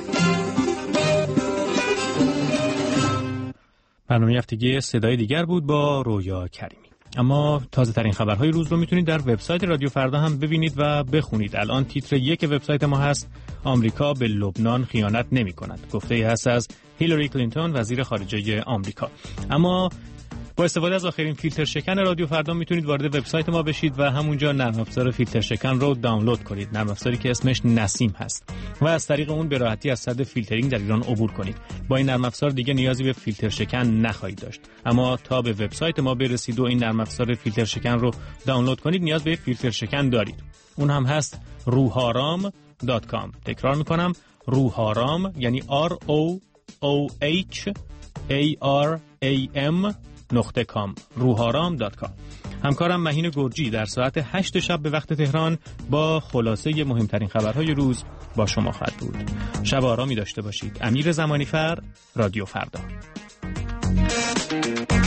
برنامه هفتگی صدای دیگر بود با رویا کریمی. اما تازه ترین خبرهای روز رو میتونید در وبسایت رادیو فردا هم ببینید و بخونید. الان تیتر یک وبسایت ما هست آمریکا به لبنان خیانت نمی کند. گفته ای هست از هیلاری کلینتون وزیر خارجه آمریکا. اما با استفاده از آخرین فیلتر شکن رادیو فردا میتونید وارد وبسایت ما بشید و همونجا نرم افزار فیلتر شکن رو دانلود کنید. نرم افزاری که اسمش نسیم هست و از طریق اون به راحتی از صد فیلترینگ در ایران عبور کنید. با این نرم افزار دیگه نیازی به فیلتر شکن نخواهید داشت. اما تا به وبسایت ما برسید و این نرم افزار فیلتر شکن رو دانلود کنید نیاز به فیلتر شکن دارید. اون هم هست روحارام دات کام. تکرار میکنم روحارام یعنی R O O H A R A M نقطه کام روحارام دات کام. همکارم مهین گرجی در ساعت هشت شب به وقت تهران با خلاصه مهمترین خبرهای روز با شما خواهد بود. شب آرامی داشته باشید. امیر زمانی فر، رادیو فردا.